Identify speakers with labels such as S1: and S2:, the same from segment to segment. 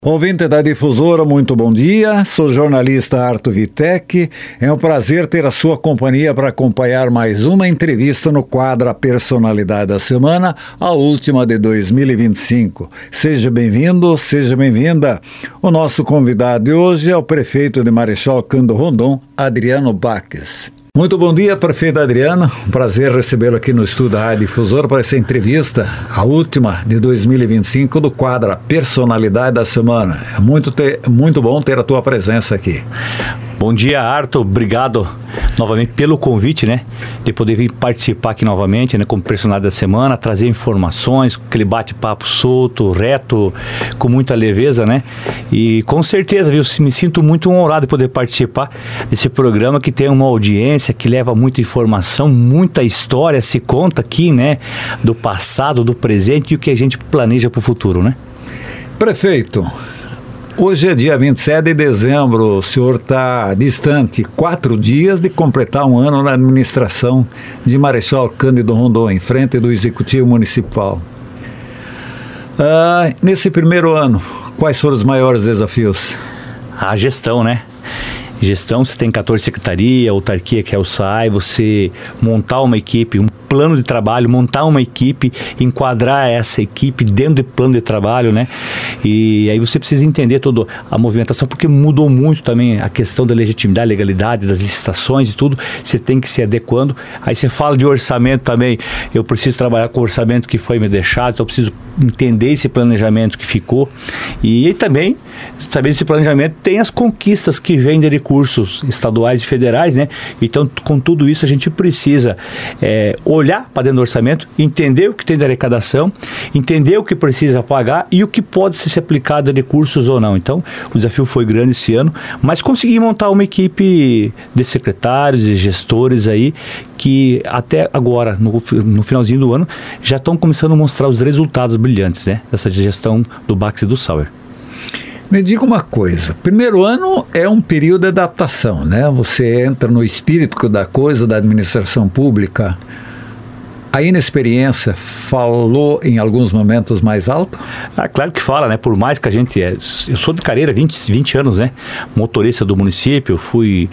S1: Ouvinte da Difusora, muito bom dia. Sou jornalista Arthur Vitec. É um prazer ter a sua companhia para acompanhar mais uma entrevista no quadro A Personalidade da Semana, a última de 2025. Seja bem-vindo, seja bem-vinda. O nosso convidado de hoje é o prefeito de Marechal Cândido Rondon, Adriano Baques. Muito bom dia, prefeito Adriano. Um prazer recebê-lo aqui no estúdio da Rádio Difusora para essa entrevista, a última de 2025 do quadro A Personalidade da Semana. É muito bom ter a tua presença aqui.
S2: Bom dia, Arthur. Obrigado novamente pelo convite, né? De poder vir participar aqui novamente, né? Como personagem da semana, trazer informações, aquele bate-papo solto, reto, com muita leveza, né? E com certeza, viu? Me sinto muito honrado de poder participar desse programa que tem uma audiência, que leva muita informação, muita história se conta aqui, né? Do passado, do presente e o que a gente planeja para o futuro, né?
S1: Prefeito, hoje é dia 27 de dezembro, o senhor está distante 4 dias de completar um ano na administração de Marechal Cândido Rondon, em frente do Executivo Municipal. Nesse primeiro ano, quais foram os maiores desafios?
S2: A gestão, né? Gestão, você tem 14 secretarias, autarquia que é o SAI, você montar uma equipe, um plano de trabalho, montar uma equipe, enquadrar essa equipe dentro do plano de trabalho, né? E aí você precisa entender toda a movimentação, porque mudou muito também a questão da legitimidade, legalidade, das licitações e tudo, você tem que se adequando. Aí você fala de orçamento também, eu preciso trabalhar com o orçamento que foi me deixado, então eu preciso entender esse planejamento que ficou. E também, saber esse planejamento, tem as conquistas que vêm de recursos estaduais e federais, né? Então, com tudo isso, a gente precisa olhar para dentro do orçamento, entender o que tem de arrecadação, entender o que precisa pagar e o que pode ser aplicado de recursos ou não. Então, o desafio foi grande esse ano, mas consegui montar uma equipe de secretários e gestores aí, que até agora, no finalzinho do ano, já estão começando a mostrar os resultados brilhantes, né? Dessa gestão do Baques e do Sauer.
S1: Me diga uma coisa, primeiro ano é um período de adaptação, né? Você entra no espírito da coisa, da administração pública. A inexperiência falou em alguns momentos mais alto?
S2: Claro que fala, né? Por mais que a gente... eu sou de carreira, 20 anos, né? Motorista do município, fui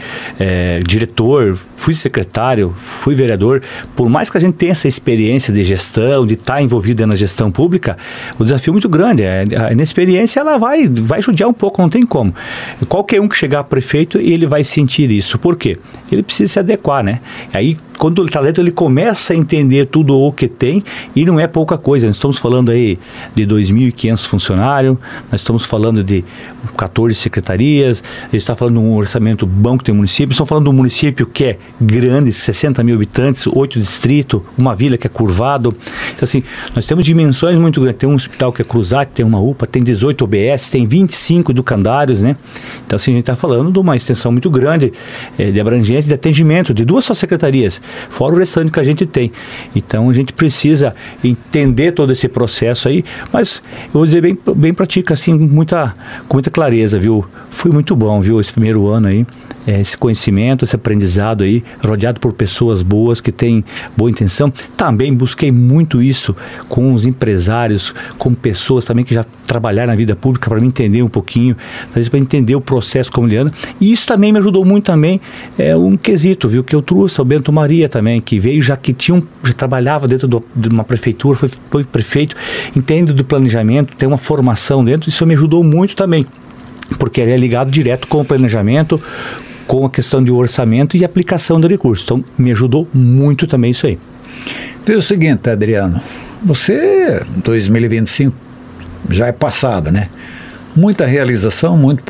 S2: diretor, fui secretário, fui vereador. Por mais que a gente tenha essa experiência de gestão, de estar envolvido na gestão pública, o desafio é muito grande. A inexperiência, ela vai judiar um pouco, não tem como. Qualquer um que chegar a prefeito, ele vai sentir isso. Por quê? Ele precisa se adequar, né? Aí, quando ele está dentro, ele começa a entender tudo o que tem, e não é pouca coisa. Nós estamos falando aí de 2.500 funcionários, nós estamos falando de 14 secretarias, a gente está falando de um orçamento bom que tem município, estamos falando de um município que é grande, 60 mil habitantes, 8 distritos, uma vila que é curvado. Então, assim, nós temos dimensões muito grandes. Tem um hospital que é cruzado, tem uma UPA, tem 18 OBS, tem 25 educandários, né? Então, assim, a gente está falando de uma extensão muito grande de abrangência, de atendimento, de 2 só secretarias, fora o restante que a gente tem. Então a gente precisa entender todo esse processo aí, mas eu vou dizer bem prática, assim, com muita clareza, viu? Foi muito bom, viu, esse primeiro ano aí, esse conhecimento, esse aprendizado aí, rodeado por pessoas boas que têm boa intenção. Também busquei muito isso com os empresários, com pessoas também que já trabalharam na vida pública, para me entender um pouquinho, para entender o processo como ele anda. E isso também me ajudou muito também, um quesito, viu, que eu trouxe ao Bento Maria também, que veio já trabalhava dentro de uma prefeitura, foi prefeito, entende do planejamento, tem uma formação dentro, isso me ajudou muito também, porque ele é ligado direto com o planejamento, com a questão de orçamento e aplicação de recursos. Então, me ajudou muito também isso aí.
S1: Então é o seguinte, Adriano, você, 2025, já é passado, né? Muita realização, muito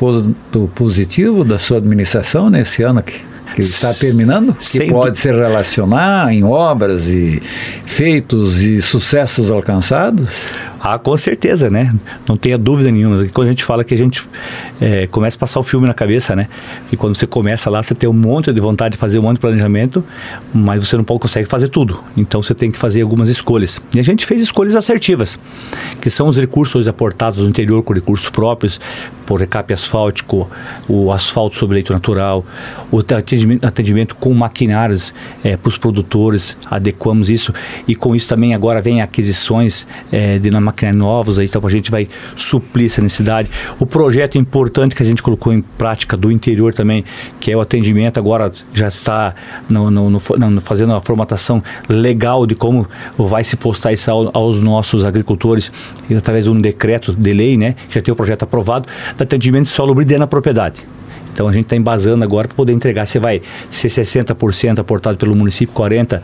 S1: positivo da sua administração nesse ano que está terminando, que pode se relacionar em obras e feitos e sucessos alcançados?
S2: Com certeza, né? Não tenha dúvida nenhuma. Quando a gente fala que a gente começa a passar o filme na cabeça, né? E quando você começa lá, você tem um monte de vontade de fazer um monte de planejamento, mas você não consegue fazer tudo. Então você tem que fazer algumas escolhas. E a gente fez escolhas assertivas, que são os recursos aportados no interior com recursos próprios, por recape asfáltico, o asfalto sobre leito natural, o atendimento com maquinários para os produtores, adequamos isso. E com isso também agora vem aquisições de maquinários novos, aí, então a gente vai suprir essa necessidade. O projeto importante que a gente colocou em prática do interior também, que é o atendimento, agora já está fazendo a formatação legal de como vai se postar isso aos nossos agricultores, através de um decreto de lei, né, que já tem o projeto aprovado, de atendimento de solo dentro da propriedade. Então a gente está embasando agora para poder entregar. Você vai ser 60% aportado pelo município, 40%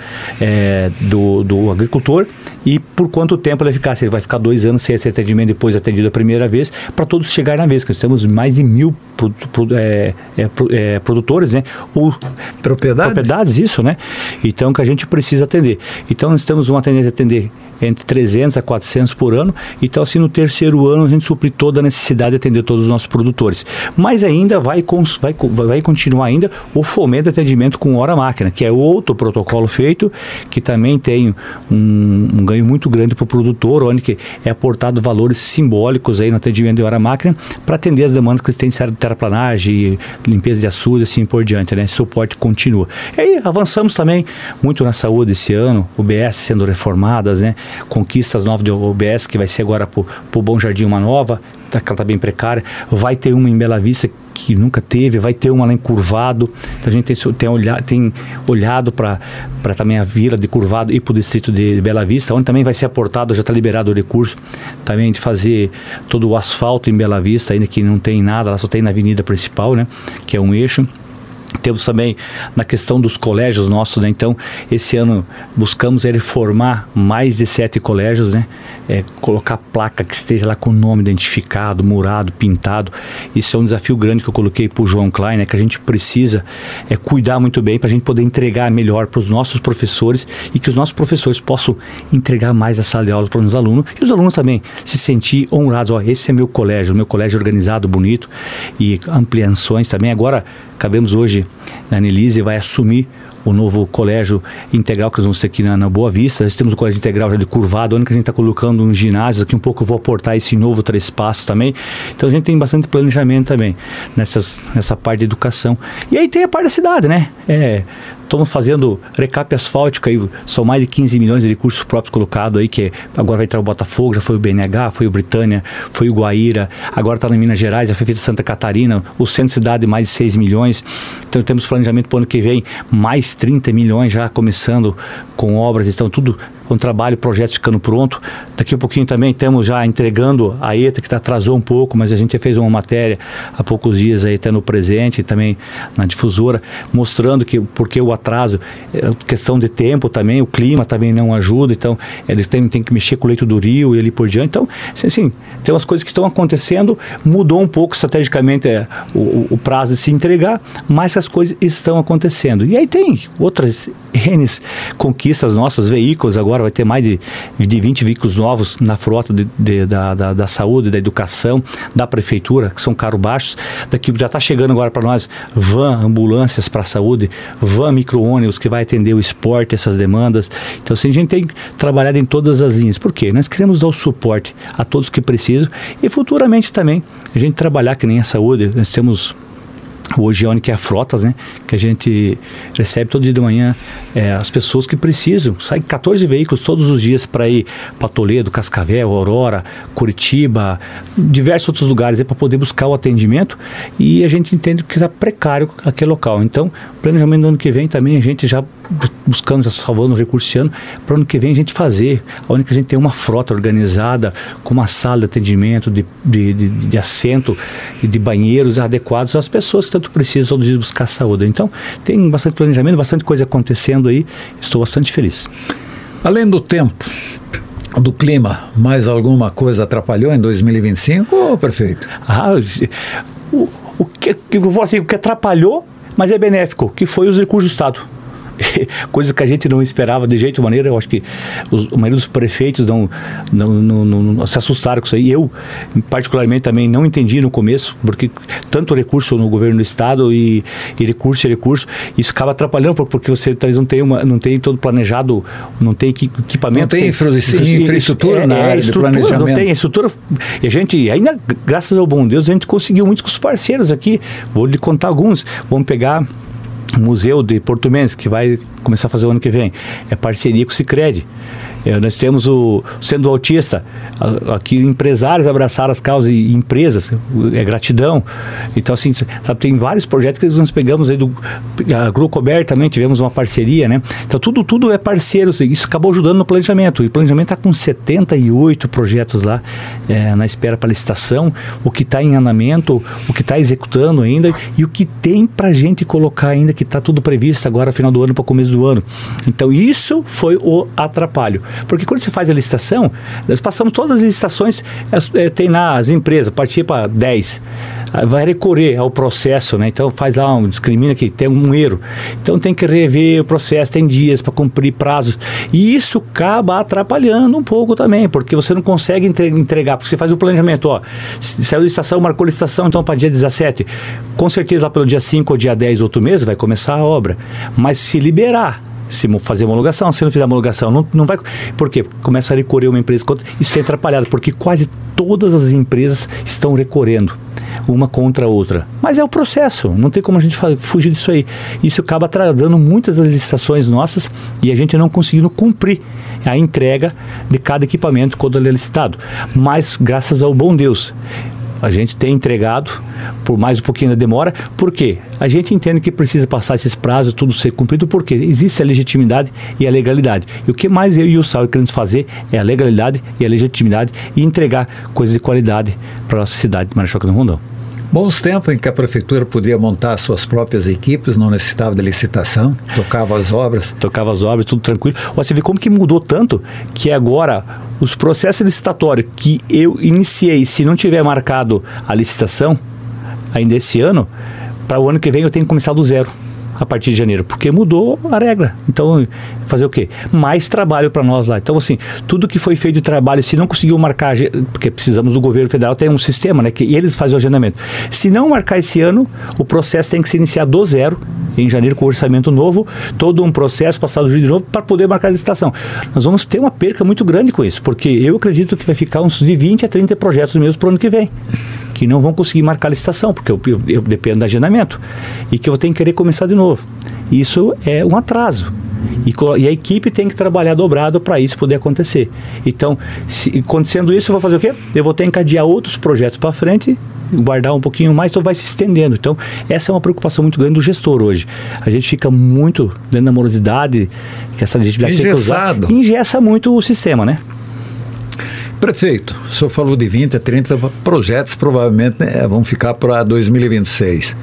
S2: do agricultor. E por quanto tempo ele vai ficar? Se ele vai ficar 2 anos sem esse atendimento, depois atendido a primeira vez, para todos chegarem na vez. Nós temos mais de 1.000 produtores, né? Ou propriedades, isso, né? Então que a gente precisa atender. Então nós temos uma tendência a atender entre 300 a 400 por ano. Então assim, no terceiro ano a gente suprir toda a necessidade de atender todos os nossos produtores. Mas ainda vai continuar ainda o fomento de atendimento com hora máquina, que é outro protocolo feito, que também tem um ganho muito grande para o produtor, onde que é aportado valores simbólicos aí no atendimento de hora máquina para atender as demandas que eles têm de terraplanagem, limpeza de açude, assim por diante, né? Esse suporte continua. E aí avançamos também muito na saúde esse ano, UBS sendo reformadas, né? Conquistas novas de UBS, que vai ser agora para o Bom Jardim uma nova, que ela está bem precária. Vai ter uma em Bela Vista que nunca teve, vai ter uma lá em Curvado. Então a gente tem olhado para também a vila de Curvado e para o distrito de Bela Vista, onde também vai ser aportado, já está liberado o recurso também de fazer todo o asfalto em Bela Vista, ainda que não tem nada, lá só tem na avenida principal, né, que é um eixo. Temos também na questão dos colégios nossos, né? Então esse ano buscamos reformar mais de 7 colégios, né? Colocar placa que esteja lá com o nome identificado, murado, pintado. Isso é um desafio grande que eu coloquei para o João Klein, né? Que a gente precisa cuidar muito bem para a gente poder entregar melhor para os nossos professores e que os nossos professores possam entregar mais a sala de aula para os alunos e os alunos também se sentir honrados. Esse é meu colégio organizado, bonito, e ampliações também. Agora acabamos hoje, a Annelise vai assumir o novo colégio integral que nós vamos ter aqui na Boa Vista. Nós temos o colégio integral já de Curvado, onde a gente está colocando um ginásio. Daqui um pouco eu vou aportar esse novo 3 passos também. Então a gente tem bastante planejamento também nessa parte de educação. E aí tem a parte da cidade, né? Estamos fazendo recap asfáltico, aí são mais de 15 milhões de recursos próprios colocados aí, que agora vai entrar o Botafogo, já foi o BNH, foi o Britânia, foi o Guaíra, agora está na Minas Gerais, já foi feito Santa Catarina, o centro de cidade mais de 6 milhões, então temos planejamento para o ano que vem, mais 30 milhões já começando com obras, então tudo com trabalho, projetos ficando pronto. Daqui a pouquinho também estamos já entregando a ETA, que atrasou um pouco, mas a gente fez uma matéria há poucos dias aí, até no Presente, também na Difusora, mostrando que porque o atraso, questão de tempo também, o clima também não ajuda, então eles tem que mexer com o leito do rio e ali por diante. Então, assim, tem umas coisas que estão acontecendo, mudou um pouco estrategicamente o prazo de se entregar, mas as coisas estão acontecendo. E aí tem outras conquistas nossas, veículos, agora vai ter mais de 20 veículos novos na frota da saúde, da educação, da prefeitura, que são carros baixos. Daqui já está chegando agora para nós van, ambulâncias para a saúde, van micro-ônibus que vai atender o esporte, essas demandas. Então assim, a gente tem trabalhado em todas as linhas. Por quê? Nós queremos dar o suporte a todos que precisam e futuramente também a gente trabalhar que nem a saúde. Nós temos hoje onde que é a Frotas, né? Que a gente recebe todo dia de manhã as pessoas que precisam. Sai 14 veículos todos os dias para ir para Toledo, Cascavel, Aurora, Curitiba, diversos outros lugares para poder buscar o atendimento, e a gente entende que está precário aquele local. Então, planejamento do ano que vem também a gente já buscando, já salvando o recurso esse ano, para o ano que vem a gente fazer, onde que a gente tem uma frota organizada, com uma sala de atendimento, de assento e de banheiros adequados às pessoas que tanto precisam todos os dias buscar saúde. Então, tem bastante planejamento, bastante coisa acontecendo aí, estou bastante feliz.
S1: Além do tempo, do clima, mais alguma coisa atrapalhou em 2025, prefeito?
S2: O que atrapalhou, mas é benéfico, que foi os recursos do Estado. Coisa que a gente não esperava de jeito maneira. Eu acho que a maioria dos prefeitos não se assustaram com isso aí. Eu, particularmente, também não entendi no começo, porque tanto recurso no governo do estado e recurso, isso acaba atrapalhando, porque você talvez não tem todo planejado, não tem equipamento.
S1: Não tem infraestrutura na área de planejamento.
S2: Não tem estrutura. E a gente, ainda, graças ao bom Deus, a gente conseguiu muito com os parceiros aqui. Vou lhe contar alguns. Vamos pegar Museu de Porto Mendes, que vai começar a fazer o ano que vem, é parceria com o Sicredi. Nós temos o Sendo Autista, aqui empresários abraçaram as causas e empresas, é gratidão. Então, assim, sabe, tem vários projetos que nós pegamos aí a Grucober também, tivemos uma parceria, né? Então, tudo é parceiro, isso acabou ajudando no planejamento. E o planejamento está com 78 projetos lá, na espera para licitação, o que está em andamento, o que está executando ainda e o que tem para a gente colocar ainda, que está tudo previsto agora, final do ano para começo do ano. Então, isso foi o atrapalho. Porque quando você faz a licitação, nós passamos todas as licitações, tem lá as empresas, participa 10, vai recorrer ao processo, né? Então faz lá, discrimina que tem um erro. Então tem que rever o processo, tem dias para cumprir prazos. E isso acaba atrapalhando um pouco também, porque você não consegue entregar, porque você faz o planejamento, saiu a licitação, marcou a licitação, então para dia 17, com certeza lá pelo dia 5 ou dia 10 outro mês vai começar a obra. Mas se liberar, se fazer homologação, se não fizer homologação, não vai. Por quê? Começa a recorrer uma empresa contra. Isso tem atrapalhado, porque quase todas as empresas estão recorrendo uma contra a outra. Mas é o processo, não tem como a gente fugir disso aí. Isso acaba atrasando muitas das licitações nossas e a gente não conseguindo cumprir a entrega de cada equipamento quando ele é licitado. Mas, graças ao bom Deus, a gente tem entregado, por mais um pouquinho da demora. Por quê? A gente entende que precisa passar esses prazos, tudo ser cumprido, porque existe a legitimidade e a legalidade. E o que mais eu e o Saulo queremos fazer é a legalidade e a legitimidade e entregar coisas de qualidade para a nossa cidade de Marechal Cândido Rondon.
S1: Bons tempos em que a prefeitura podia montar suas próprias equipes, não necessitava de licitação, tocava as obras.
S2: Tocava as obras, tudo tranquilo. Você vê como que mudou tanto que agora os processos licitatórios que eu iniciei, se não tiver marcado a licitação ainda esse ano, para o ano que vem eu tenho que começar do zero. A partir de janeiro, porque mudou a regra. Então, fazer o quê? Mais trabalho para nós lá. Então, assim, tudo que foi feito de trabalho, se não conseguiu marcar, porque precisamos do governo federal, tem um sistema, né, que eles fazem o agendamento. Se não marcar esse ano, o processo tem que se iniciar do zero, em janeiro, com o orçamento novo, todo um processo, passado de novo, para poder marcar a licitação. Nós vamos ter uma perca muito grande com isso, porque eu acredito que vai ficar uns de 20 a 30 projetos mesmo para o ano que vem, que não vão conseguir marcar a licitação, porque eu dependo do agendamento, e que eu tenho que querer começar de novo. Isso é um atraso. E a equipe tem que trabalhar dobrado para isso poder acontecer. Então, acontecendo isso, eu vou fazer o quê? Eu vou ter que encadear outros projetos para frente, guardar um pouquinho mais, então vai se estendendo. Então, essa é uma preocupação muito grande do gestor hoje. A gente fica muito dentro da morosidade, que essa legitimidade tem que usar. Engessa muito o sistema, né?
S1: Prefeito, o senhor falou de 20 a 30 projetos, provavelmente vão ficar para 2026.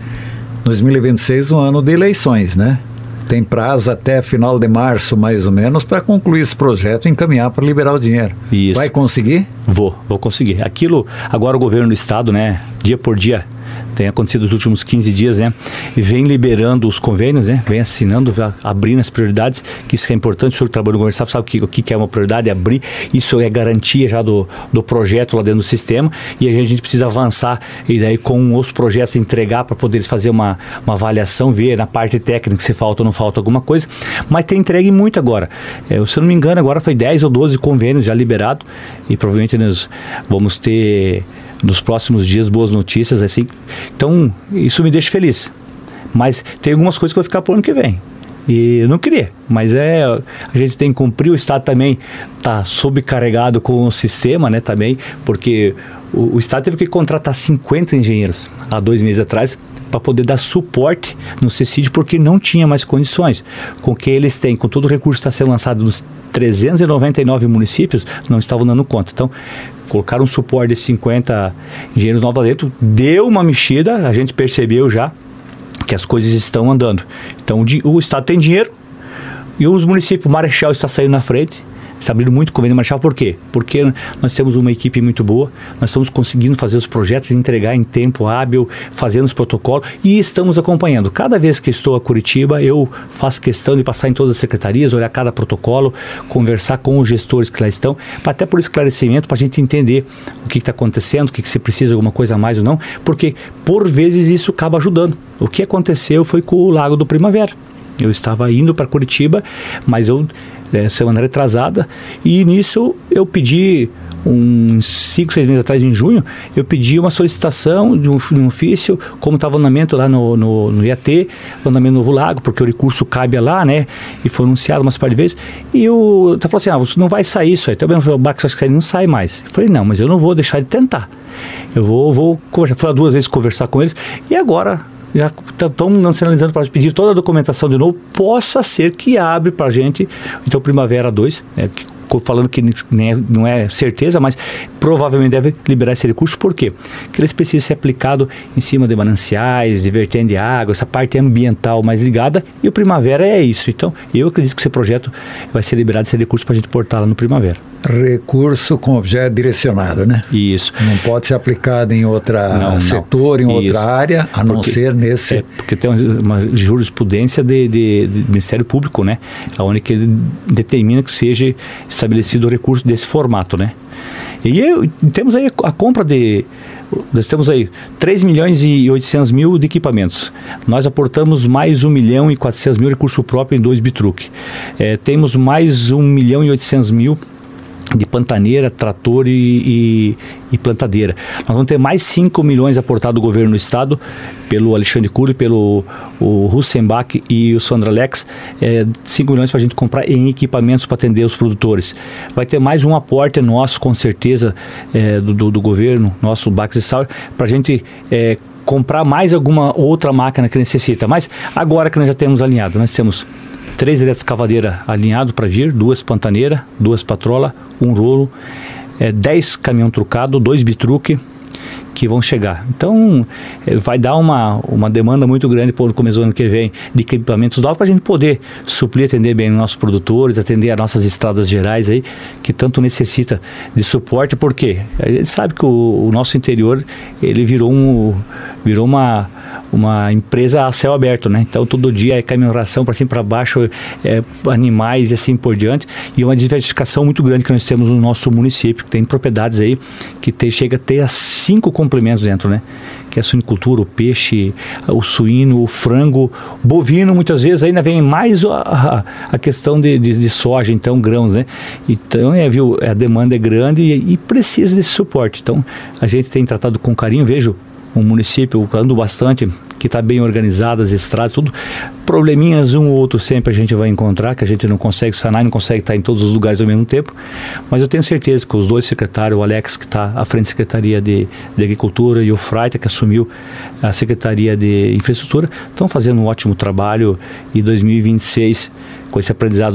S1: 2026 um ano de eleições, né? Tem prazo até final de março, mais ou menos, para concluir esse projeto e encaminhar para liberar o dinheiro.
S2: Isso.
S1: Vai conseguir?
S2: Vou conseguir. Aquilo, agora o governo do estado, né, dia por dia, tem acontecido nos últimos 15 dias, né? E vem liberando os convênios, né? Vem assinando, abrindo as prioridades, que isso é importante. O senhor que trabalha no governo sabe o que é uma prioridade, abrir. Isso é garantia já do projeto lá dentro do sistema. E a gente precisa avançar e daí com os projetos entregar para poder fazer uma avaliação, ver na parte técnica se falta ou não falta alguma coisa. Mas tem entregue muito agora. Se eu não me engano, agora foi 10 ou 12 convênios já liberados. E provavelmente nós vamos ter nos próximos dias boas notícias, assim. Então, isso me deixa feliz. Mas tem algumas coisas que vão ficar para o ano que vem. E eu não queria, mas a gente tem que cumprir. O Estado também está sobrecarregado com o sistema, né, também, porque o Estado teve que contratar 50 engenheiros há 2 meses atrás para poder dar suporte no CECID, porque não tinha mais condições. Com o que eles têm, com todo o recurso que está sendo lançado nos 399 municípios, não estavam dando conta. Então, colocaram um suporte de 50 engenheiros novos dentro, deu uma mexida, a gente percebeu já que as coisas estão andando. Então, o Estado tem dinheiro e os municípios, o Marechal está saindo na frente, está abrindo muito convênio Marechal. Por quê? Porque nós temos uma equipe muito boa, nós estamos conseguindo fazer os projetos, entregar em tempo hábil, fazendo os protocolos e estamos acompanhando. Cada vez que estou a Curitiba, eu faço questão de passar em todas as secretarias, olhar cada protocolo, conversar com os gestores que lá estão, até por esclarecimento, para a gente entender o que está acontecendo, o que você precisa de alguma coisa a mais ou não, porque por vezes isso acaba ajudando. O que aconteceu foi com o Lago do Primavera. Eu estava indo para Curitiba, mas semana retrasada, e nisso eu pedi uns 5, 6 meses atrás, em junho, eu pedi uma solicitação de um ofício, como estava o andamento lá no IAT, o andamento Novo Lago, porque o recurso cabe lá, né? E foi anunciado umas par de vezes. E eu falou assim, você não vai sair isso aí. Também o BAC não sai mais. Eu falei, não, mas eu não vou deixar de tentar. Eu vou conversar. Fui 2 vezes conversar com eles. E agora, já estão sinalizando para pedir toda a documentação de novo. Possa ser que abre para a gente, então, Primavera 2, falando que não é certeza, mas provavelmente deve liberar esse recurso. Por quê? Porque eles precisam ser aplicados em cima de mananciais, de vertente de água, essa parte ambiental mais ligada, e o Primavera é isso. Então, eu acredito que esse projeto vai ser liberado, esse recurso, para a gente portar lá no Primavera.
S1: Recurso com objeto direcionado, né?
S2: Isso.
S1: Não pode ser aplicado em outro setor, em outra área, a não ser nesse...
S2: Porque tem uma jurisprudência de Ministério Público, né? Onde que ele determina que seja estabelecido o recurso desse formato, né? E temos aí a compra nós temos aí 3 milhões e 800 mil de equipamentos. Nós aportamos mais 1 milhão e 400 mil recurso próprio em 2 bitruck. Temos mais 1 milhão e 800 mil de pantaneira, trator e plantadeira. Nós vamos ter mais 5 milhões aportado do governo do estado, pelo Alexandre Cury, pelo Russenbach e o Sandra Lex, 5 milhões para a gente comprar em equipamentos para atender os produtores. Vai ter mais um aporte nosso, com certeza, do governo, nosso Bax e Sauer, para a gente comprar mais alguma outra máquina que necessita. Mas agora que nós já temos alinhado, nós temos 3 eletroescavadeira alinhado para vir, 2 pantaneiras, 2 patrola, 1 rolo, 10 caminhão trucado, 2 bitruck que vão chegar. Então, vai dar uma demanda muito grande para o começo do ano que vem de equipamentos novos, para a gente poder suprir, atender bem os nossos produtores, atender as nossas estradas gerais aí, que tanto necessita de suporte. Por quê? A gente sabe que o nosso interior, ele virou uma empresa a céu aberto, né? Então, todo dia é caminhão ração para cima e para baixo, animais e assim por diante, e uma diversificação muito grande que nós temos no nosso município, que tem propriedades aí que chega a ter 5 complementos dentro, né? Que é a suinicultura, o peixe, o suíno, o frango, bovino, muitas vezes ainda vem mais a questão de soja, então grãos, né? Então, a demanda é grande e precisa desse suporte. Então, a gente tem tratado com carinho, vejo um município ando bastante, que está bem organizado, as estradas, tudo. Probleminhas um ou outro sempre a gente vai encontrar, que a gente não consegue sanar, não consegue estar em todos os lugares ao mesmo tempo, mas eu tenho certeza que os 2 secretários, o Alex, que está à frente da Secretaria de Agricultura, e o Freita, que assumiu a Secretaria de Infraestrutura, estão fazendo um ótimo trabalho, e 2026, com esse aprendizado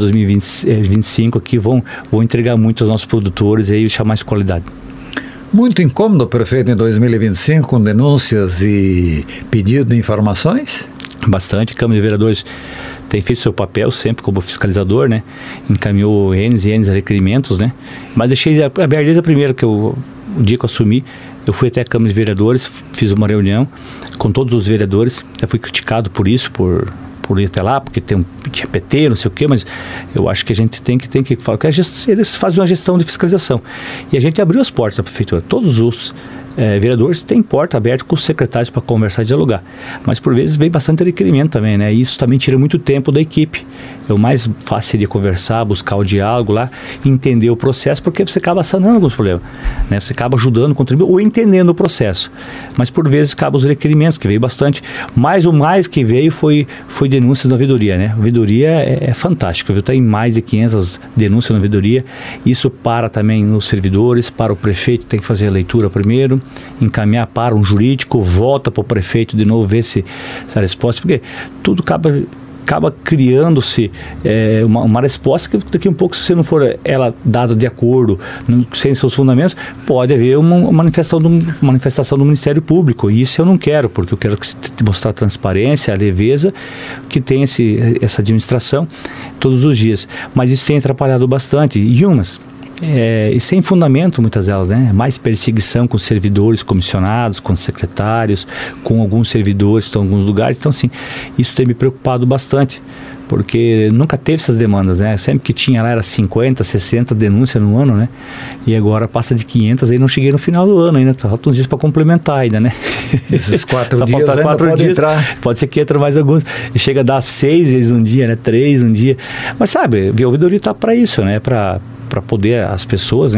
S2: 2025 aqui, vão entregar muito aos nossos produtores e aí deixar mais qualidade.
S1: Muito incômodo, prefeito, em 2025, com denúncias e pedido de informações?
S2: Bastante. A Câmara de Vereadores tem feito seu papel sempre como fiscalizador, né? Encaminhou N e N requerimentos, né? Mas deixei aberto desde a primeira, o dia que eu assumi, eu fui até a Câmara de Vereadores, fiz uma reunião com todos os vereadores. Eu fui criticado por isso, por ir até lá, porque tinha PT, não sei o quê, mas eu acho que a gente tem que falar, que eles fazem uma gestão de fiscalização. E a gente abriu as portas da prefeitura. Todos os vereadores têm porta aberta com os secretários para conversar e dialogar. Mas por vezes vem bastante requerimento também, né? E isso também tira muito tempo da equipe. O mais fácil seria conversar, buscar o diálogo lá, entender o processo, porque você acaba sanando alguns problemas, né? Você acaba ajudando, contribuindo ou entendendo o processo. Mas por vezes acabam os requerimentos, que veio bastante. Mas o mais que veio foi denúncias na ouvidoria, né? A ouvidoria é fantástica, viu? Tem mais de 500 denúncias na ouvidoria. Isso para também nos servidores, para o prefeito, tem que fazer a leitura primeiro, encaminhar para um jurídico, volta para o prefeito de novo, ver se essa resposta, porque tudo acaba criando-se uma resposta que daqui a um pouco, se não for ela dada de acordo, sem seus fundamentos, pode haver uma manifestação do Ministério Público, e isso eu não quero, porque eu quero mostrar a transparência, a leveza que tem essa administração todos os dias. Mas isso tem atrapalhado bastante, e sem fundamento, muitas delas, né? Mais perseguição com servidores comissionados, com secretários, com alguns servidores que estão em alguns lugares. Então, assim, isso tem me preocupado bastante, porque nunca teve essas demandas, né? Sempre que tinha lá era 50, 60 denúncias no ano, né? E agora passa de 500, aí não cheguei no final do ano ainda, faltam uns dias para complementar ainda, né?
S1: Esses 4 dias ainda pode entrar.
S2: Pode ser que entre mais alguns, e chega a dar 6 vezes um dia, né? 3 um dia. Mas sabe, a ouvidoria está para isso, né? Para poder as pessoas, né,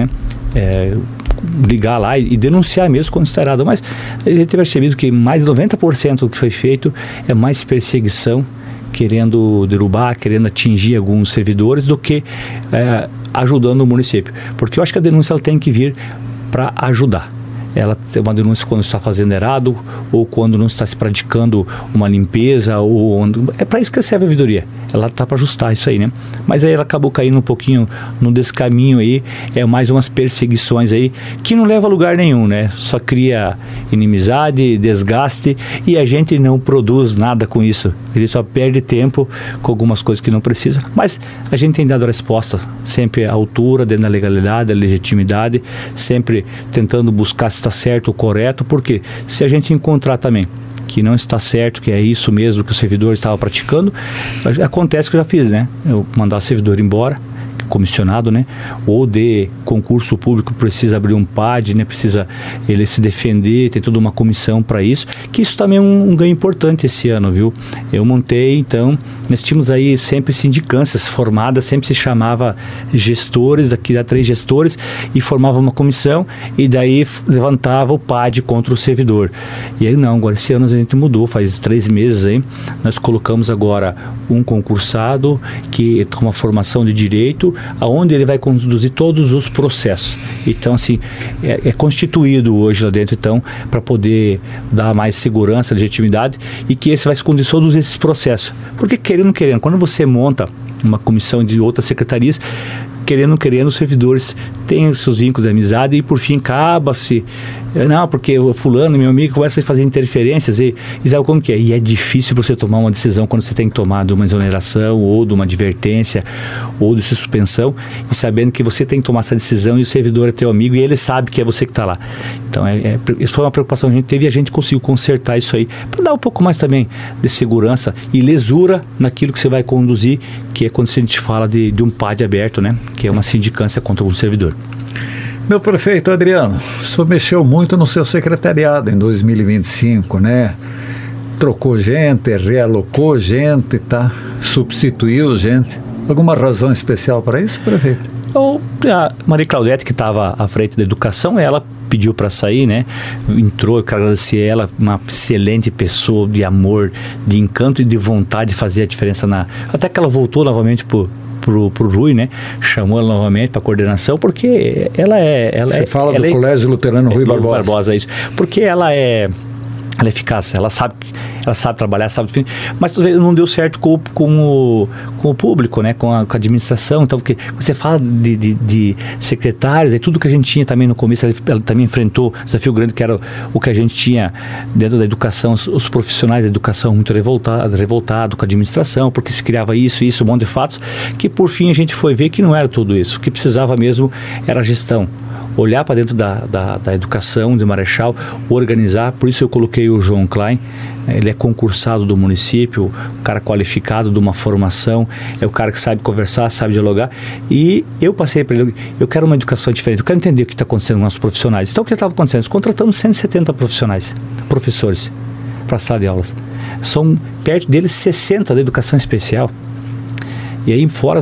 S2: ligar lá e denunciar mesmo quando está errado. Mas a gente tem percebido que mais de 90% do que foi feito é mais perseguição, querendo derrubar, querendo atingir alguns servidores, do que ajudando o município. Porque eu acho que a denúncia ela tem que vir para ajudar. Ela tem uma denúncia quando está fazendo errado, ou quando não está se praticando uma limpeza, é para isso que serve a ouvidoria. Ela está para ajustar isso aí, né? Mas aí ela acabou caindo um pouquinho no descaminho aí, mais umas perseguições aí, que não leva a lugar nenhum, né? Só cria inimizade, desgaste, e a gente não produz nada com isso. Ele só perde tempo com algumas coisas que não precisa. Mas a gente tem dado a resposta, sempre à altura, dentro da legalidade, da legitimidade, sempre tentando buscar se está certo ou correto, porque se a gente encontrar também que não está certo, que é isso mesmo que o servidor estava praticando, acontece que eu já fiz, né? Eu mandar o servidor embora, comissionado, né? Ou de concurso público, precisa abrir um PAD, né? Precisa ele se defender, tem toda uma comissão para isso, que isso também é um ganho importante esse ano, viu? Eu montei, então, nós tínhamos aí sempre sindicâncias formadas, sempre se chamava gestores, daqui dá 3 gestores, e formava uma comissão, e daí levantava o PAD contra o servidor. E aí não, agora esse ano a gente mudou, faz 3 meses aí, nós colocamos agora um concursado, que com uma formação de direito, aonde ele vai conduzir todos os processos. Então, assim, é constituído hoje lá dentro, então, para poder dar mais segurança, legitimidade, e que esse vai conduzir todos esses processos. Porque querendo ou não querendo, quando você monta uma comissão de outras secretarias, querendo ou não querendo, os servidores têm os seus vínculos de amizade e, por fim, acaba-se. Não, porque o fulano, meu amigo, começa a fazer interferências e sabe como que é? E é difícil você tomar uma decisão quando você tem que tomar de uma exoneração ou de uma advertência ou de suspensão, e sabendo que você tem que tomar essa decisão e o servidor é teu amigo e ele sabe que é você que está lá. Então, isso foi uma preocupação que a gente teve, e a gente conseguiu consertar isso aí para dar um pouco mais também de segurança e lesura naquilo que você vai conduzir, que é quando a gente fala de um PAD aberto, né? Que é uma sindicância contra um servidor.
S1: Meu prefeito Adriano, o senhor mexeu muito no seu secretariado em 2025, né? Trocou gente, realocou gente, tá? Substituiu gente. Alguma razão especial para isso, prefeito?
S2: A Maria Claudete, que estava à frente da educação, ela pediu para sair, né? Entrou, eu quero agradecer ela, uma excelente pessoa de amor, de encanto e de vontade de fazer a diferença até que ela voltou novamente pro Rui, né? Chamou ela novamente para a coordenação, porque Você
S1: fala do Colégio Luterano Rui Barbosa.
S2: Isso. Porque ela é eficaz, ela sabe trabalhar, sabe, mas não deu certo com o público, né? Com a administração. Então, porque você fala de secretários, e tudo que a gente tinha também no começo, ela também enfrentou um desafio grande, que era o que a gente tinha dentro da educação, os profissionais da educação muito revoltado com a administração, porque se criava isso, um monte de fatos, que por fim a gente foi ver que não era tudo isso, o que precisava mesmo era a gestão. Olhar para dentro da educação de Marechal, organizar. Por isso eu coloquei o João Klein. Ele é concursado do município, um cara qualificado, de uma formação, é o cara que sabe conversar, sabe dialogar, e eu passei para ele, eu quero uma educação diferente, eu quero entender o que está acontecendo com nossos profissionais. Então o que estava acontecendo? Nós contratamos 170 professores para a sala de aulas, são perto deles 60 da educação especial. E aí fora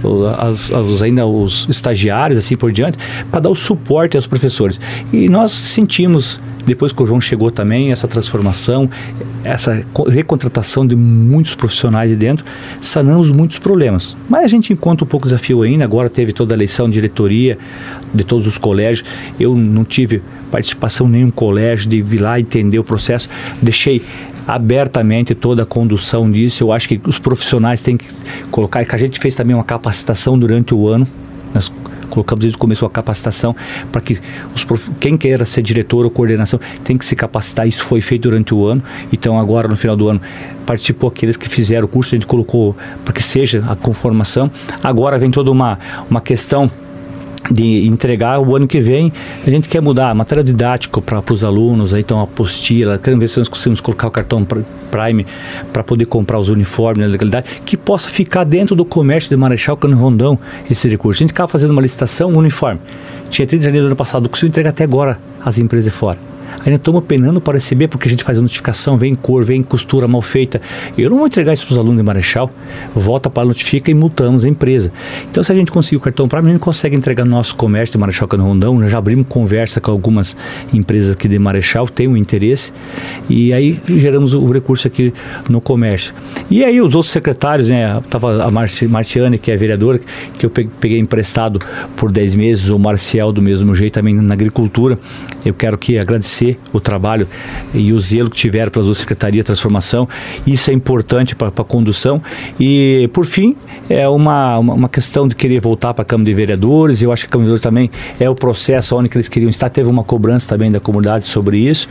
S2: ainda os estagiários, assim por diante, para dar o suporte aos professores. E nós sentimos, depois que o João chegou também, essa transformação, essa recontratação de muitos profissionais de dentro, sanamos muitos problemas. Mas a gente encontra um pouco desafio ainda. Agora teve toda a eleição de diretoria de todos os colégios. Eu não tive participação em nenhum colégio de vir lá entender o processo. Deixei abertamente toda a condução disso. Eu acho que os profissionais têm que colocar, e que a gente fez também uma capacitação durante o ano. Nós colocamos desde o começo uma capacitação para que quem queira ser diretor ou coordenação tem que se capacitar. Isso foi feito durante o ano. Então agora no final do ano participou aqueles que fizeram o curso, a gente colocou para que seja a conformação. Agora vem toda uma questão de entregar o ano que vem. A gente quer mudar material didático para os alunos, aí então a apostila, queremos ver se nós conseguimos colocar o cartão Prime para poder comprar os uniformes na legalidade, que possa ficar dentro do comércio de Marechal Cândido Rondão esse recurso. A gente ficava fazendo uma licitação, um uniforme, tinha 30 de janeiro do ano passado, conseguiu entregar até agora as empresas de fora. ainda estamos penando para receber, porque a gente faz a notificação, vem cor, vem costura mal feita. Eu não vou entregar isso para os alunos de Marechal, volta para notifica e multamos a empresa. Então, se a gente conseguir o cartão Prime, a gente consegue entregar no nosso comércio de Marechal Cândido Rondão. Nós já abrimos conversa com algumas empresas aqui de Marechal, tem um interesse, e aí geramos o recurso aqui no comércio. E aí os outros secretários, né, estava a Marciane, que é vereadora, que eu peguei emprestado por 10 meses, o Marcial do mesmo jeito também na agricultura. Eu quero aqui agradecer o trabalho e o zelo que tiveram pelas duas secretarias de transformação. Isso é importante para a condução. E, por fim, é uma questão de querer voltar para a Câmara de Vereadores. Eu acho que a Câmara de Vereadores também é o processo onde eles queriam estar. Teve uma cobrança também da comunidade sobre isso.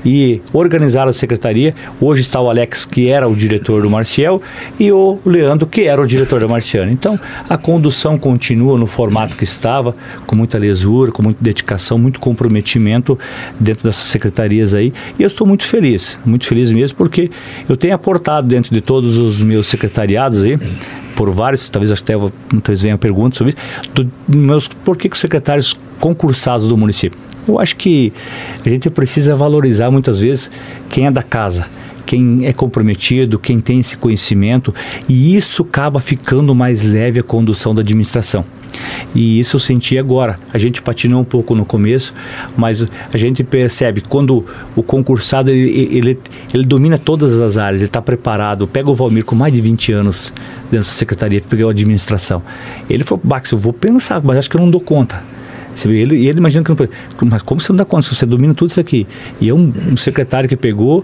S2: E organizar a secretaria. Hoje está o Alex, que era o diretor do Marcial, e o Leandro, que era o diretor da Marciana. Então, a condução continua no formato que estava, com muita lesura, com muita dedicação, muito comprometimento dentro dessas secretarias aí. E eu estou muito feliz mesmo, porque eu tenho aportado dentro de todos os meus secretariados aí, por vários, talvez venha perguntas sobre isso, por que os secretários concursados do município? Eu acho que a gente precisa valorizar muitas vezes quem é da casa, quem é comprometido, quem tem esse conhecimento, e isso acaba ficando mais leve a condução da administração. E isso eu senti agora. A gente patinou um pouco no começo, mas a gente percebe quando o concursado ele domina todas as áreas, ele está preparado. Pega o Valmir com mais de 20 anos dentro da secretaria, pegou a administração. Ele falou: Bax, eu vou pensar, mas acho que eu não dou conta. Ele imagina que não pode. Mas como você não dá conta se você domina tudo isso aqui? E é um secretário que pegou,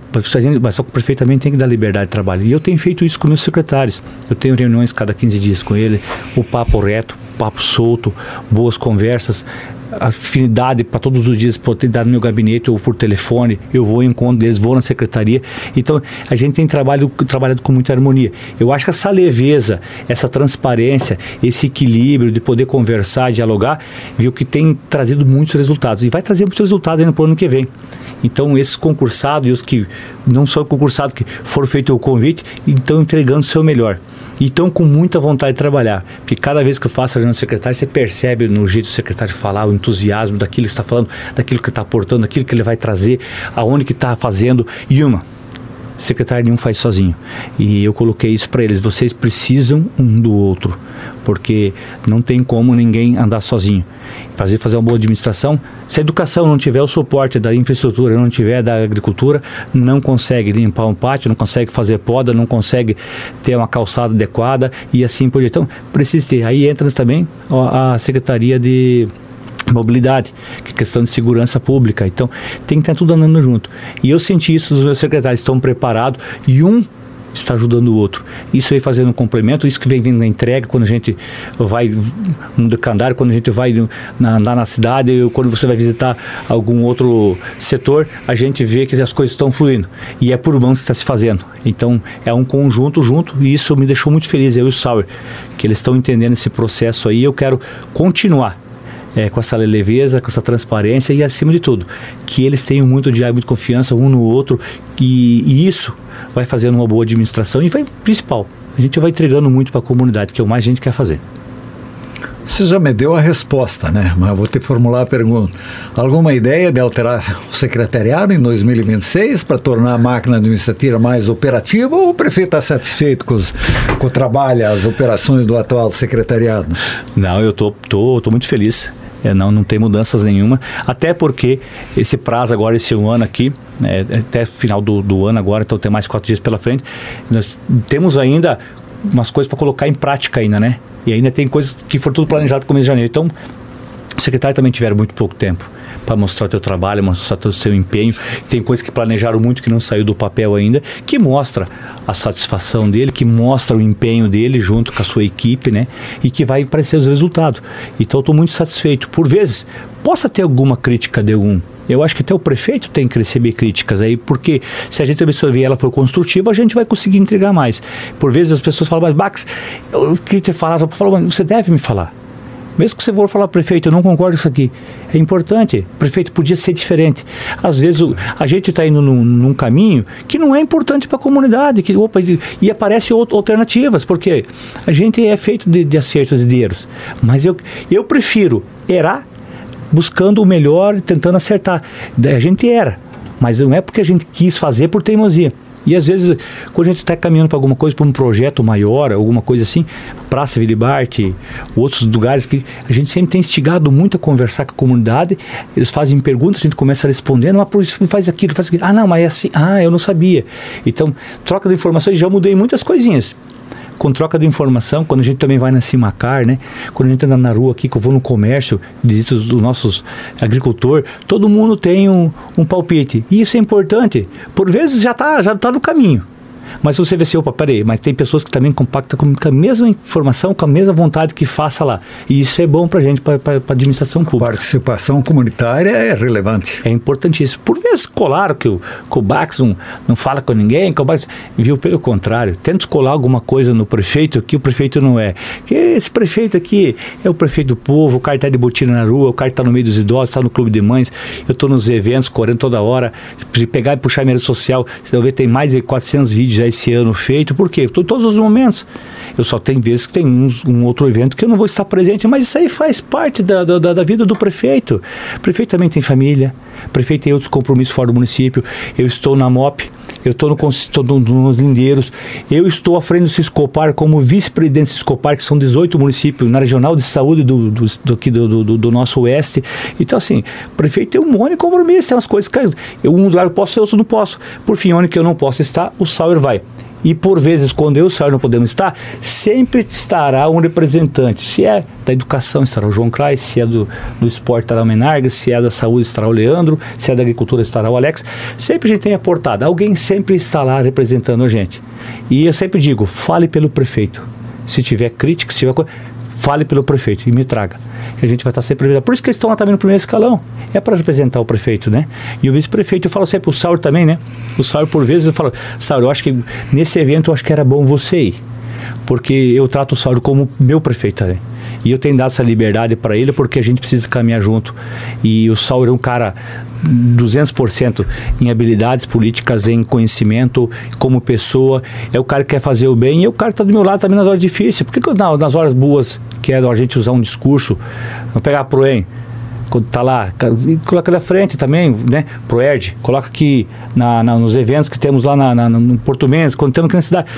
S2: mas só que o prefeito também tem que dar liberdade de trabalho. E eu tenho feito isso com meus secretários. Eu tenho reuniões cada 15 dias com ele, o papo reto, papo solto, boas conversas, afinidade para todos os dias poder dar no meu gabinete ou por telefone. Eu vou em encontro deles, vou na secretaria. Então a gente tem trabalhado com muita harmonia. Eu acho que essa leveza, essa transparência, esse equilíbrio de poder conversar, dialogar, viu que tem trazido muitos resultados, e vai trazer muitos resultados ainda para o ano que vem. Então esses concursados e os que não são concursados, que foram feito o convite, estão entregando o seu melhor. E estão com muita vontade de trabalhar, porque cada vez que eu faço a reunião do secretário, você percebe no jeito do secretário falar, o entusiasmo daquilo que está falando, daquilo que está aportando, daquilo que ele vai trazer, aonde que está fazendo. E secretário nenhum faz sozinho. E eu coloquei isso para eles: vocês precisam um do outro, porque não tem como ninguém andar sozinho. Fazer uma boa administração. Se a educação não tiver o suporte da infraestrutura, não tiver da agricultura, não consegue limpar um pátio, não consegue fazer poda, não consegue ter uma calçada adequada e assim por diante. Então, precisa ter. Aí entra também a Secretaria de Mobilidade, que é questão de segurança pública. Então, tem que estar tudo andando junto. E eu senti isso dos meus secretários, estão preparados e um está ajudando o outro. Isso aí fazendo um complemento, isso que vem vindo na entrega, quando a gente vai no decandário, quando a gente vai andar na cidade, quando você vai visitar algum outro setor, a gente vê que as coisas estão fluindo. E é por mão que está se fazendo. Então, é um conjunto junto, e isso me deixou muito feliz, eu e o Sauer, que eles estão entendendo esse processo aí. Eu quero continuar com essa leveza, com essa transparência e, acima de tudo, que eles tenham muito diálogo, muita confiança um no outro, e isso vai fazendo uma boa administração. E principal, a gente vai entregando muito para a comunidade, que é o mais a gente quer fazer.
S1: Você já me deu a resposta, né? Mas eu vou ter que formular a pergunta. Alguma ideia de alterar o secretariado em 2026 para tornar a máquina administrativa mais operativa, ou o prefeito está satisfeito com o trabalho, as operações do atual secretariado?
S2: Não, eu tô muito feliz. Não tem mudanças nenhuma, até porque esse prazo agora, esse ano aqui, até final do ano agora, então tem mais 4 dias pela frente, nós temos ainda umas coisas para colocar em prática ainda, né? E ainda tem coisas que foram tudo planejado para o começo de janeiro. Então, o secretário também tiveram muito pouco tempo para mostrar o teu trabalho, mostrar o seu empenho. Tem coisas que planejaram muito, que não saiu do papel ainda, que mostra a satisfação dele, que mostra o empenho dele junto com a sua equipe, né? E que vai aparecer os resultados. Então, eu estou muito satisfeito. Por vezes, possa ter alguma crítica de algum. Eu acho que até o prefeito tem que receber críticas aí, porque se a gente absorver ela for construtiva, a gente vai conseguir entregar mais. Por vezes as pessoas falam: mas Bax, eu queria ter falado. Eu falo: você deve me falar. Mesmo que você for falar: prefeito, eu não concordo com isso aqui. É importante. Prefeito, podia ser diferente. Às vezes a gente está indo num caminho que não é importante para a comunidade, e aparecem alternativas, porque a gente é feito de acertos e de erros. Mas eu prefiro errar buscando o melhor e tentando acertar. A gente era, mas não é porque a gente quis fazer por teimosia. E às vezes, quando a gente está caminhando para alguma coisa, para um projeto maior, alguma coisa assim, Praça Vila Bart, outros lugares que a gente sempre tem instigado muito a conversar com a comunidade, eles fazem perguntas, a gente começa a responder, mas por isso faz aquilo, faz aquilo. Ah, não, mas é assim, eu não sabia. Então, troca de informações, já mudei muitas coisinhas. Com troca de informação, quando a gente também vai na Cimacar, né? Quando a gente anda na rua aqui, que eu vou no comércio, visito os nossos agricultores, todo mundo tem um palpite. E isso é importante. Por vezes já tá no caminho. Mas se você vê assim, opa, peraí, mas tem pessoas que também compactam com a mesma informação, com a mesma vontade que faça lá. E isso é bom pra gente, pra administração pública.
S1: A participação comunitária é relevante.
S2: É importantíssimo. Por vezes colaram que o Bax não fala com ninguém, que o Bax, viu, pelo contrário, tenta colar alguma coisa no prefeito que o prefeito não é. Que esse prefeito aqui é o prefeito do povo, o cara está de botina na rua, o cara está no meio dos idosos, está no clube de mães, eu estou nos eventos, correndo toda hora, se pegar e puxar minha rede social, você vai ver, tem mais de 400 vídeos já esse ano feito. Por quê? Todos os momentos. Eu só tenho vezes que tem um outro evento que eu não vou estar presente, mas isso aí faz parte da vida do prefeito. O prefeito também tem família, o prefeito tem outros compromissos fora do município. Eu estou na MOP, eu estou nos Lindeiros, eu estou à frente do Siscopar como vice-presidente do Siscopar, que são 18 municípios, na Regional de Saúde do nosso oeste. Então, assim, o prefeito tem um monte de compromisso, tem umas coisas que um lugar eu posso, outro não posso. Por fim, onde que eu não posso estar, o Sauer vai. E por vezes, quando eu e o Sauer não podemos estar, sempre estará um representante. Se é da educação, estará o João Kleis, se é do esporte, estará o Menargues, se é da saúde, estará o Leandro, se é da agricultura, estará o Alex. Sempre a gente tem aportado, alguém sempre está lá representando a gente. E eu sempre digo, fale pelo prefeito. Se tiver crítica, se tiver coisa, fale pelo prefeito e me traga. E a gente vai estar sempre representando. Por isso que eles estão lá também no primeiro escalão. É para representar o prefeito, né? E o vice-prefeito, eu falo sempre, o Sauer também, né? O Sauer, por vezes, eu falo, Sauer, eu acho que nesse evento, eu acho que era bom você ir. Porque eu trato o Sauer como meu prefeito também. E eu tenho dado essa liberdade para ele, porque a gente precisa caminhar junto. E o Sauer é um cara 200% em habilidades políticas, em conhecimento, como pessoa. É o cara que quer fazer o bem, e é o cara que está do meu lado também nas horas difíceis. Por que nas horas boas, que é a gente usar um discurso, não pegar a Proem, quando está lá, coloca na frente também, né? Proerd, coloca aqui nos eventos que temos lá no Porto Mendes, quando temos aqui na cidade,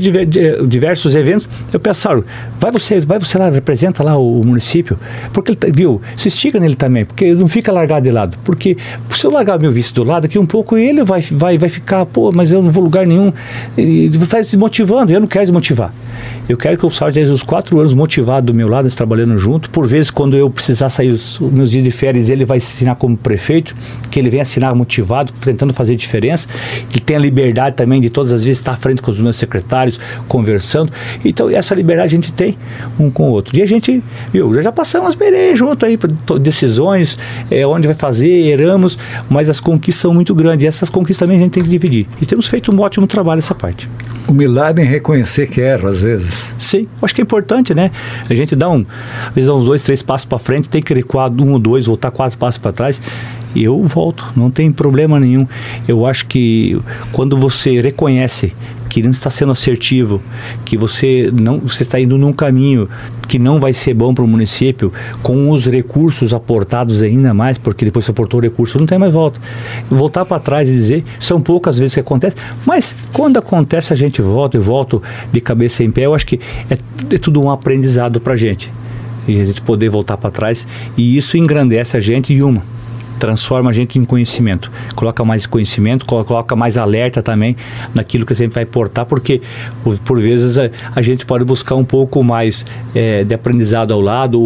S2: diversos eventos, eu peço, Saulo, vai você lá, representa lá o município, porque ele, viu, se estiga nele também, porque ele não fica largado de lado, porque se eu largar meu vice do lado aqui um pouco, ele vai ficar, pô, mas eu não vou lugar nenhum, e vai se motivando, eu não quero desmotivar. Eu quero que o Saulo desde os 4 anos motivado do meu lado, trabalhando junto. Por vezes, quando eu precisar sair os meus dias de férias, ele vai assinar como prefeito, que ele vem assinar motivado, tentando fazer diferença. Ele tem a liberdade também de todas as vezes estar à frente com os meus secretários, conversando. Então, essa liberdade a gente tem um com o outro. E a gente, viu, já passamos as pereias junto aí, decisões, onde vai fazer, erramos, mas as conquistas são muito grandes. E essas conquistas também a gente tem que dividir. E temos feito um ótimo trabalho nessa parte.
S1: Humildade em reconhecer que erra, às vezes.
S2: Sim, acho que é importante, né? A gente dá às vezes dá uns 2, 3 passos para frente, tem que recuar 1 ou 2, voltar 4 passos para trás, e eu volto, não tem problema nenhum. Eu acho que quando você reconhece que não está sendo assertivo, que você está indo num caminho que não vai ser bom para o município, com os recursos aportados ainda mais, porque depois você aportou o recurso, não tem mais volta. Voltar para trás e dizer, são poucas vezes que acontece, mas quando acontece a gente volta e volta de cabeça em pé. Eu acho que é tudo um aprendizado para a gente. E a gente poder voltar para trás, e isso engrandece a gente transforma a gente em conhecimento, coloca mais conhecimento, coloca mais alerta também naquilo que a gente vai portar, porque por vezes a gente pode buscar um pouco mais de aprendizado ao lado,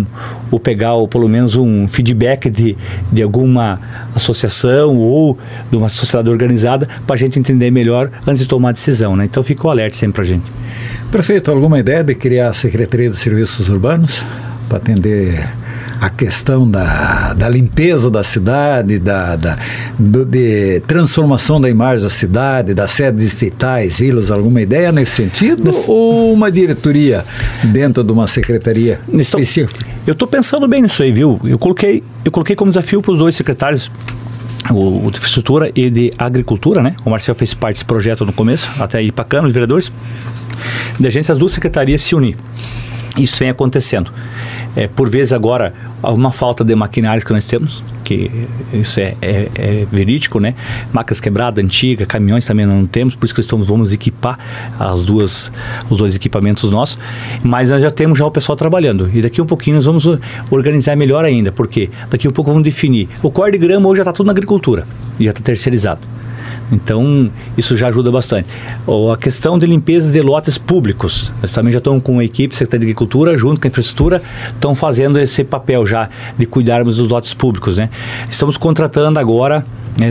S2: ou pegar pelo menos um feedback de alguma associação ou de uma sociedade organizada, para a gente entender melhor antes de tomar a decisão, né? Então fica o alerta sempre para a gente.
S1: Prefeito, alguma ideia de criar a Secretaria de Serviços Urbanos para atender a questão da limpeza da cidade, de transformação da imagem da cidade, das sedes distritais, vilas, alguma ideia nesse sentido? Ou uma diretoria dentro de uma secretaria específica?
S2: Eu estou pensando bem nisso aí, viu? Eu coloquei como desafio para os 2 secretários, o de infraestrutura e de agricultura, né? O Marcel fez parte desse projeto no começo, até ir para a Câmara de Vereadores, da gente, as 2 secretarias se unir. Isso vem acontecendo. Por vezes agora, uma falta de maquinários que nós temos, que isso é verídico, né? Máquinas quebradas, antigas, caminhões também não temos, por isso que vamos equipar os dois equipamentos nossos, mas nós já temos o pessoal trabalhando, e daqui um pouquinho nós vamos organizar melhor ainda, porque daqui um pouco vamos definir. O corte de grama hoje já está tudo na agricultura, já está terceirizado. Então, isso já ajuda bastante. A questão de limpeza de lotes públicos. Nós também já estamos com a equipe, Secretaria de Agricultura, junto com a Infraestrutura, estão fazendo esse papel já de cuidarmos dos lotes públicos, né? Estamos contratando agora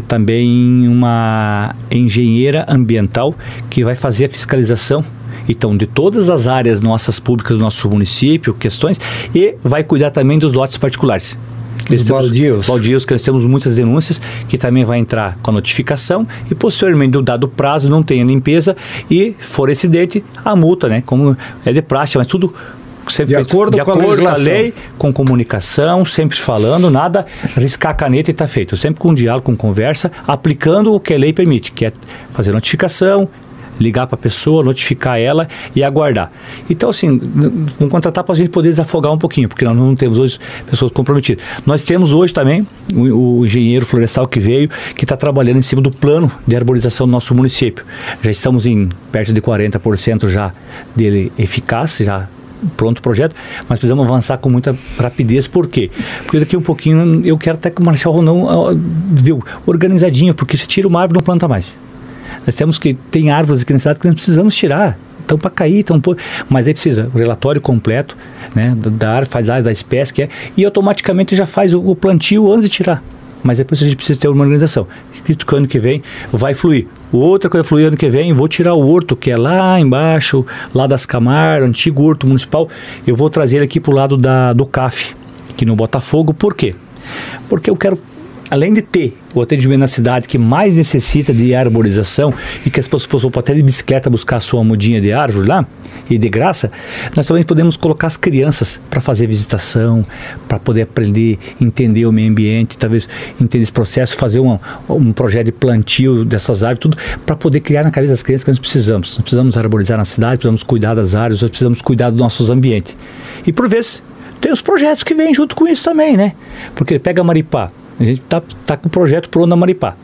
S2: também uma engenheira ambiental que vai fazer a fiscalização, então, de todas as áreas nossas públicas do nosso município, questões, e vai cuidar também dos lotes particulares.
S1: Os baldios,
S2: que nós temos muitas denúncias, que também vai entrar com a notificação e posteriormente, dado o prazo, não tem a limpeza e for incidente, a multa, né? Como é de praxe, mas tudo sempre
S1: de acordo com a
S2: lei, com comunicação, sempre falando, nada riscar a caneta e está feito. Sempre com diálogo, com conversa, aplicando o que a lei permite, que é fazer notificação, ligar para a pessoa, notificar ela e aguardar. Então, assim, vamos contratar para a gente poder desafogar um pouquinho, porque nós não temos hoje pessoas comprometidas. Nós temos hoje também o engenheiro florestal que veio, que está trabalhando em cima do plano de arborização do nosso município. Já estamos em perto de 40% já dele eficaz, já pronto o projeto, mas precisamos avançar com muita rapidez. Por quê? Porque daqui um pouquinho eu quero até que o Marcial Rondão viu organizadinho, porque se tira uma árvore não planta mais. Nós temos que, tem árvores aqui na cidade que nós precisamos tirar, estão para cair, mas aí precisa o relatório completo, né, da árvore, faz a área da espécie que é, e automaticamente já faz o plantio antes de tirar. Mas depois a gente precisa ter uma organização. Acredito que ano que vem vai fluir. Outra coisa fluir ano que vem, vou tirar o horto que é lá embaixo, lá das Camargo, antigo horto municipal, eu vou trazer ele aqui para o lado do CAF, aqui no Botafogo. Por quê? Porque eu quero, além de ter o atendimento na cidade que mais necessita de arborização e que as pessoas podem até de bicicleta buscar a sua mudinha de árvore lá, e de graça, nós também podemos colocar as crianças para fazer visitação, para poder aprender, entender o meio ambiente, talvez entender esse processo, fazer um projeto de plantio dessas árvores, tudo para poder criar na cabeça das crianças que nós precisamos. Nós precisamos arborizar na cidade, precisamos cuidar das árvores, nós precisamos cuidar dos nossos ambientes. E por vezes, tem os projetos que vêm junto com isso também, né? Porque pega a Maripá, a gente tá com o projeto pronto na Maripá.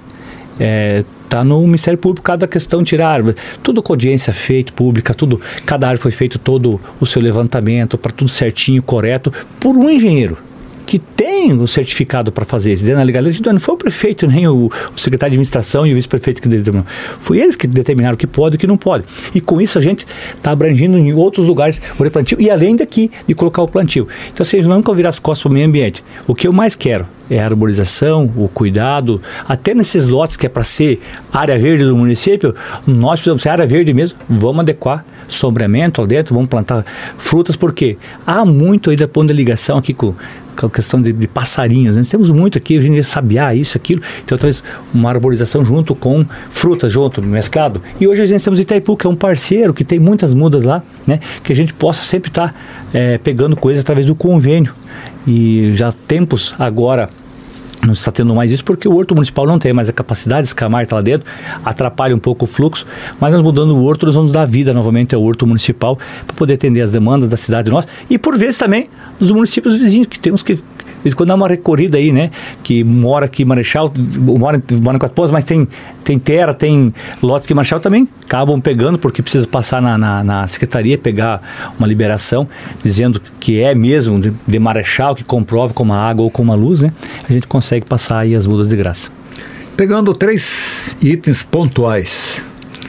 S2: Está no Ministério Público cada questão de tirar árvore, tudo com audiência feita, pública, tudo, cada árvore foi feito todo o seu levantamento, para tudo certinho, correto, por um engenheiro que tem o certificado para fazer isso, dentro da legalidade. Não foi o prefeito, nem o secretário de administração e o vice-prefeito que determinou. Foi eles que determinaram o que pode e o que não pode. E com isso a gente está abrangindo em outros lugares o replantio e além daqui de colocar o plantio. Então, vocês nunca virar as costas para o meio ambiente. O que eu mais quero é a arborização, o cuidado, até nesses lotes que é para ser área verde do município, nós precisamos ser área verde mesmo, vamos adequar sombreamento lá dentro, vamos plantar frutas, porque há muito aí da ponta de ligação aqui com a questão de passarinhos. Nós temos muito aqui, a gente sabiá, isso, aquilo, então talvez uma arborização junto com frutas, junto, mesclado. E hoje a gente temos Itaipu, que é um parceiro, que tem muitas mudas lá, né, que a gente possa sempre estar pegando coisas através do convênio. E já tempos agora não está tendo mais isso, porque o horto municipal não tem mais a capacidade de escamar, está lá dentro, atrapalha um pouco o fluxo, mas nós mudando o horto, nós vamos dar vida novamente ao horto municipal, para poder atender as demandas da cidade nossa, e por vezes também dos municípios vizinhos, que temos que, quando dá uma recorrida aí, né, que mora aqui em Marechal, mora em Quatro Pontas, mas tem terra, tem lotes que Marechal também acabam pegando, porque precisa passar na secretaria, pegar uma liberação, dizendo que é mesmo de Marechal, que comprove com uma água ou com uma luz, né, a gente consegue passar aí as mudas de graça.
S1: Pegando 3 itens pontuais,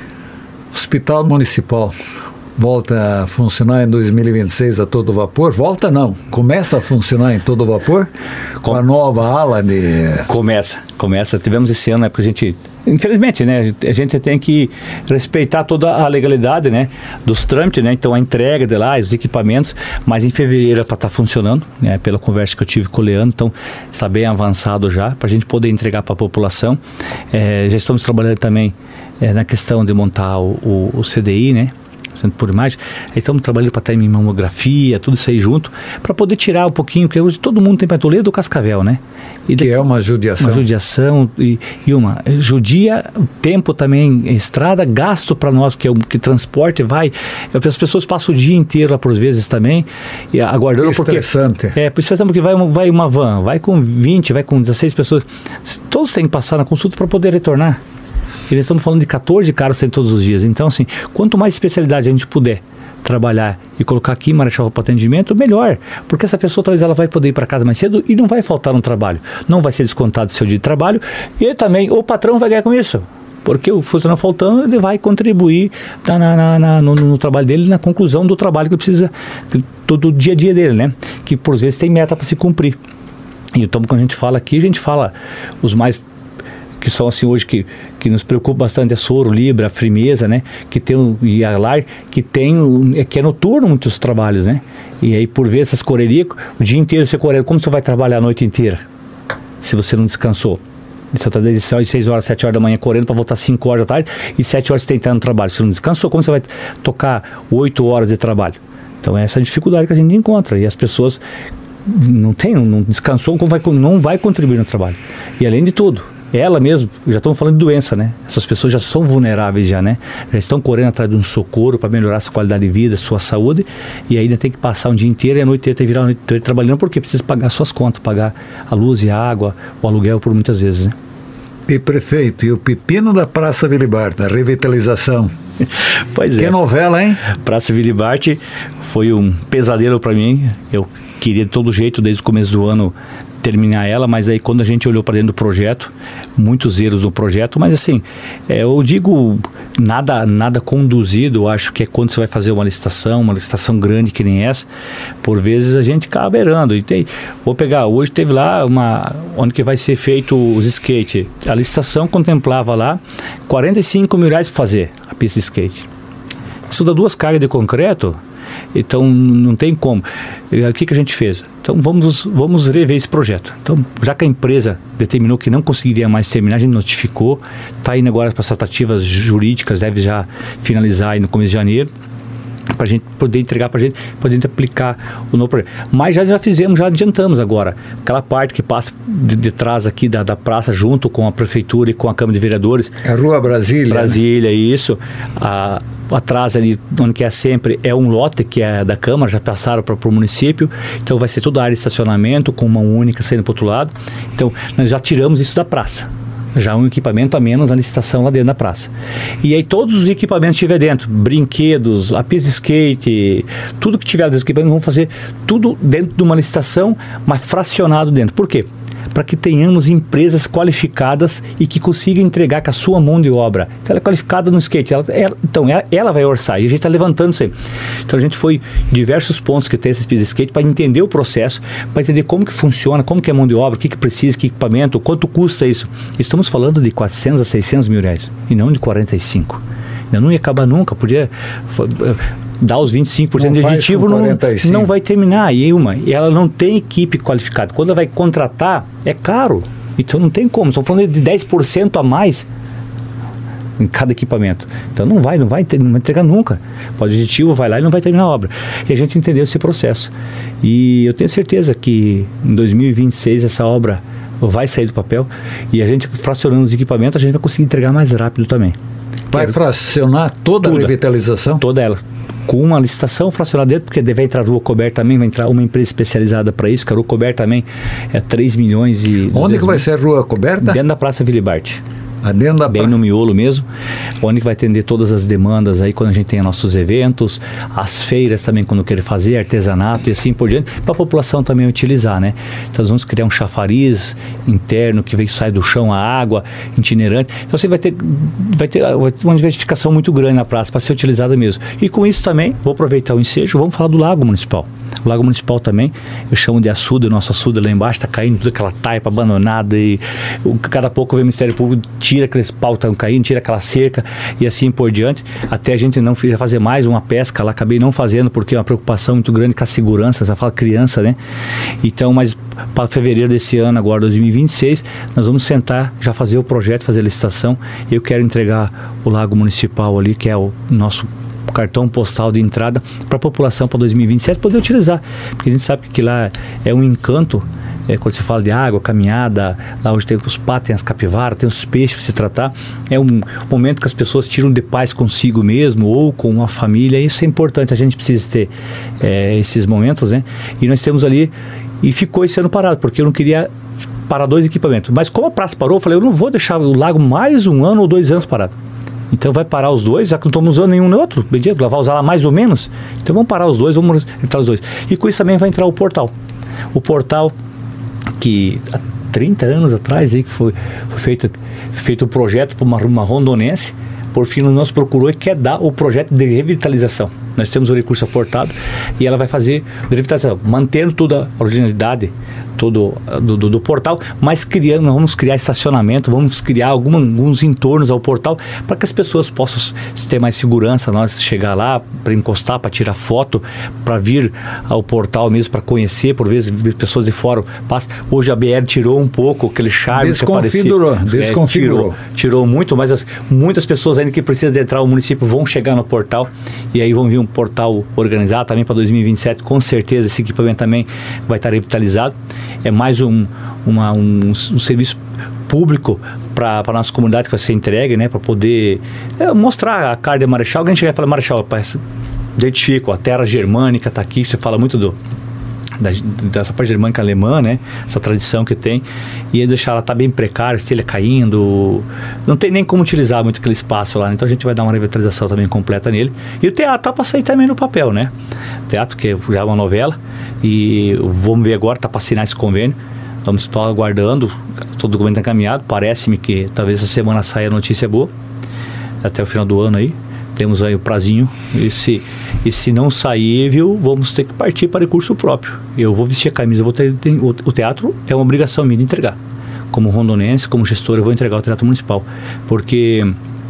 S1: Hospital Municipal volta a funcionar em 2026 a todo vapor? Volta não, começa a funcionar em todo vapor? Com a nova ala de... Começa. Tivemos esse ano, né, porque a gente, infelizmente, né, a gente tem que respeitar toda a legalidade, né, dos trâmites, né, então a entrega de lá, os equipamentos, mas em fevereiro para estar funcionando, né, pela conversa que eu tive com o Leandro, então está bem avançado já, para a gente poder entregar para a população. Já estamos trabalhando também na questão de montar o CDI, né,
S2: Centro por imagem. Aí estamos trabalhando para ter mamografia, tudo isso aí junto, para poder tirar um pouquinho, porque hoje todo mundo tem para Toledo ou Cascavel, né?
S1: E que é uma judiação.
S2: Uma judiação e judia o tempo também, estrada, gasto para nós, que transporte vai. As pessoas passam o dia inteiro lá por vezes também, e aguardando.
S1: Estressante.
S2: Porque vai uma van, vai com 20, vai com 16 pessoas. Todos têm que passar na consulta para poder retornar. Eles estão falando de 14 caras todos os dias. Então, assim, quanto mais especialidade a gente puder trabalhar e colocar aqui em Marechal para atendimento, melhor. Porque essa pessoa talvez ela vai poder ir para casa mais cedo e não vai faltar no trabalho. Não vai ser descontado o seu dia de trabalho e também o patrão vai ganhar com isso. Porque o funcionário faltando, ele vai contribuir no trabalho dele, na conclusão do trabalho que ele precisa, do dia a dia dele, né? Que por vezes tem meta para se cumprir. E então, quando a gente fala aqui, a gente fala os mais que são assim hoje que nos preocupa bastante, é soro, libra, frimeza, né? Que tem e a LAR, que é noturno muitos trabalhos, né? E aí por vezes essas correrias, o dia inteiro você correndo, como você vai trabalhar a noite inteira? Se você não descansou. Você está desde 6 horas, 7 horas da manhã correndo para voltar 5 horas da tarde e 7 horas você tentando no trabalho. Se você não descansou, como você vai tocar 8 horas de trabalho? Então é essa a dificuldade que a gente encontra e as pessoas não descansou, não vai contribuir no trabalho. E além de tudo, ela mesmo, já estamos falando de doença, né? Essas pessoas já são vulneráveis já, né? Já estão correndo atrás de um socorro para melhorar a sua qualidade de vida, sua saúde, e ainda tem que passar um dia inteiro e a noite inteira tem que virar a noite inteira trabalhando, porque precisa pagar suas contas, pagar a luz e a água, o aluguel por muitas vezes, né?
S1: E prefeito, e o pepino da Praça Wilibart, da revitalização?
S2: Pois é.
S1: Que novela, hein?
S2: Praça Wilibart foi um pesadelo para mim. Eu queria de todo jeito, desde o começo do ano, terminar ela, mas aí quando a gente olhou para dentro do projeto, muitos erros no projeto, mas assim, eu digo nada conduzido. Eu acho que é quando você vai fazer uma licitação grande que nem essa, por vezes a gente acaba errando. E vou pegar, hoje teve lá onde que vai ser feito os skate, a licitação contemplava lá R$45 mil para fazer a pista de skate. Isso dá 2 cargas de concreto. Então não tem como. O que a gente fez? Então vamos rever esse projeto. Então, já que a empresa determinou que não conseguiria mais terminar, a gente notificou, está indo agora para as tratativas jurídicas, deve já finalizar aí no começo de janeiro, para a gente poder entregar para a gente, poder aplicar o novo projeto. Mas já fizemos, já adiantamos agora. Aquela parte que passa de trás aqui da praça, junto com a prefeitura e com a Câmara de Vereadores.
S1: É a Rua Brasília.
S2: Brasília, né? Isso. Atrás ali, onde que é sempre, é um lote que é da Câmara, já passaram para o município, então vai ser toda a área de estacionamento, com mão única saindo para o outro lado. Então, nós já tiramos isso da praça. Já um equipamento a menos na licitação lá dentro da praça. E aí todos os equipamentos que tiver dentro, brinquedos, a pista de skate, tudo que tiver dos equipamentos, vamos fazer tudo dentro de uma licitação, mas fracionado dentro. Por quê? Para que tenhamos empresas qualificadas e que consigam entregar com a sua mão de obra. Então ela é qualificada no skate, ela vai orçar, e a gente está levantando isso aí. Então a gente foi em diversos pontos que tem esse pistas de skate para entender o processo, para entender como que funciona, como que é a mão de obra, o que precisa, que equipamento, quanto custa isso. Estamos falando de 400 a 600 mil reais e não de 45. Eu não ia acabar nunca, podia dar os 25% de aditivo, não vai terminar. E ela não tem equipe qualificada. Quando ela vai contratar, é caro. Então não tem como. Estamos falando de 10% a mais em cada equipamento. Então não vai entregar nunca. O aditivo vai lá e não vai terminar a obra. E a gente entendeu esse processo. E eu tenho certeza que em 2026 essa obra vai sair do papel, e a gente fracionando os equipamentos, a gente vai conseguir entregar mais rápido também.
S1: Vai fracionar toda a revitalização?
S2: Toda ela. Com uma licitação fracionada dentro, porque deve entrar a Rua Coberta também, vai entrar uma empresa especializada para isso, que a Rua Coberta também é 3 milhões e...
S1: Onde que vai ser a Rua Coberta?
S2: Dentro da Praça Wilibart.
S1: Bem
S2: no miolo mesmo, onde vai atender todas as demandas aí quando a gente tem nossos eventos, as feiras também quando querer fazer, artesanato e assim por diante, para a população também utilizar, né? Então nós vamos criar um chafariz interno que sai do chão a água, itinerante. Então você vai ter uma diversificação muito grande na praça para ser utilizada mesmo. E com isso também, vou aproveitar o ensejo, vamos falar do Lago Municipal. O Lago Municipal também, eu chamo de açude, o nosso açude lá embaixo está caindo, toda aquela taipa abandonada, e cada pouco vem o Ministério Público, tira aqueles pau que estão caindo, tira aquela cerca e assim por diante, até a gente não fazer mais uma pesca lá, acabei não fazendo porque é uma preocupação muito grande com a segurança, você fala criança, né? Então, mas para fevereiro desse ano, agora 2026, nós vamos sentar, já fazer o projeto, fazer a licitação. Eu quero entregar o Lago Municipal ali, que é o nosso cartão postal de entrada para a população para 2027 poder utilizar, porque a gente sabe que lá é um encanto. Quando você fala de água, caminhada, lá onde tem os patos, tem as capivaras, tem os peixes para se tratar, é um momento que as pessoas tiram de paz consigo mesmo ou com a família. Isso é importante, a gente precisa ter esses momentos, né? E nós temos ali, e ficou esse ano parado, porque eu não queria parar 2 equipamentos, mas como a praça parou, eu falei, eu não vou deixar o lago mais 1 ano ou 2 anos parado. Então vai parar os 2, já que não estamos usando nenhum nem outro, vai usar lá mais ou menos, então vamos parar os 2, vamos entrar os 2. E com isso também vai entrar o portal. O portal que há 30 anos atrás aí, que foi feito um projeto para uma rondonense, por fim nos procurou e quer dar o projeto de revitalização. Nós temos o recurso aportado e ela vai fazer revitalização, mantendo toda a originalidade do portal, mas vamos criar estacionamento, vamos criar alguns entornos ao portal para que as pessoas possam ter mais segurança, nós chegar lá para encostar, para tirar foto, para vir ao portal mesmo, para conhecer, por vezes pessoas de fora passam. Hoje a BR tirou um pouco aquele charme que aparecia.
S1: Desconfigurou.
S2: Tirou muito, mas muitas pessoas ainda que precisam de entrar no município vão chegar no portal e aí vão vir um portal organizado também para 2027, com certeza esse equipamento também vai estar revitalizado. É mais um serviço público para a nossa comunidade que vai ser entregue, né, para poder mostrar a cara de Marechal. Alguém chega e fala, Marechal, identifico, a terra germânica está aqui, você fala muito dessa parte germânica alemã, né, essa tradição que tem, e aí deixar ela tá bem precária, telha caindo, não tem nem como utilizar muito aquele espaço lá, então a gente vai dar uma revitalização também completa nele. E o teatro tá para sair também no papel, né, teatro que já é uma novela, e vamos ver agora, tá para assinar esse convênio, vamos estar aguardando, todo o documento tá encaminhado, parece-me que talvez essa semana saia a notícia boa, até o final do ano aí, temos aí o prazinho, e se não sair, viu, vamos ter que partir para recurso próprio. Eu vou vestir a camisa, o teatro é uma obrigação minha de entregar. Como rondonense, como gestor, eu vou entregar o teatro municipal. Por quê,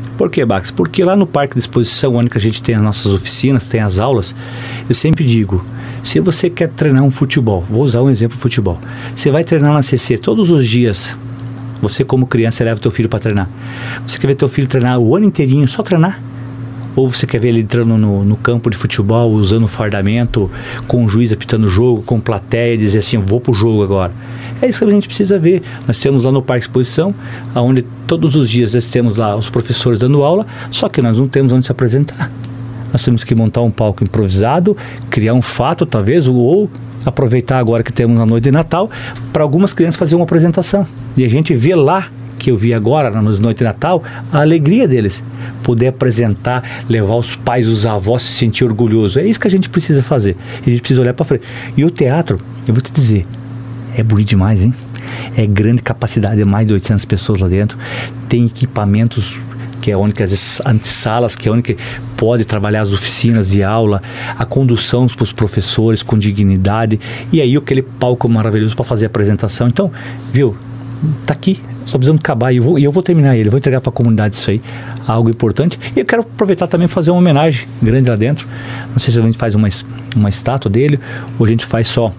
S2: Bax? Porque lá no Parque de Exposição, onde que a gente tem as nossas oficinas, tem as aulas, eu sempre digo, se você quer treinar um futebol, vou usar um exemplo de futebol, você vai treinar na CC todos os dias, você como criança leva teu filho para treinar. Você quer ver teu filho treinar o ano inteirinho, só treinar? Ou você quer ver ele entrando no campo de futebol, usando fardamento, com o juiz apitando o jogo, com plateia, dizer assim, eu vou pro jogo agora. É isso que a gente precisa ver. Nós temos lá no Parque Exposição, onde todos os dias nós temos lá os professores dando aula, só que nós não temos onde se apresentar. Nós temos que montar um palco improvisado, criar um fato talvez, ou aproveitar agora que temos a noite de Natal, para algumas crianças fazer uma apresentação. E a gente vê lá, que eu vi agora nas noites de Natal, a alegria deles, poder apresentar, levar os pais, os avós, se sentir orgulhoso. É isso que a gente precisa fazer, a gente precisa olhar para frente. E o teatro, eu vou te dizer, é bonito demais, hein? É grande capacidade, é mais de 800 pessoas lá dentro, tem equipamentos, que é onde as antessalas, que é onde pode trabalhar as oficinas de aula, a condução para os professores com dignidade, e aí aquele palco maravilhoso para fazer a apresentação. Então, viu, tá aqui, só precisamos acabar, e eu vou terminar ele, vou entregar para a comunidade isso aí, algo importante. E eu quero aproveitar também e fazer uma homenagem grande lá dentro. Não sei se a gente faz uma estátua dele, ou a gente faz só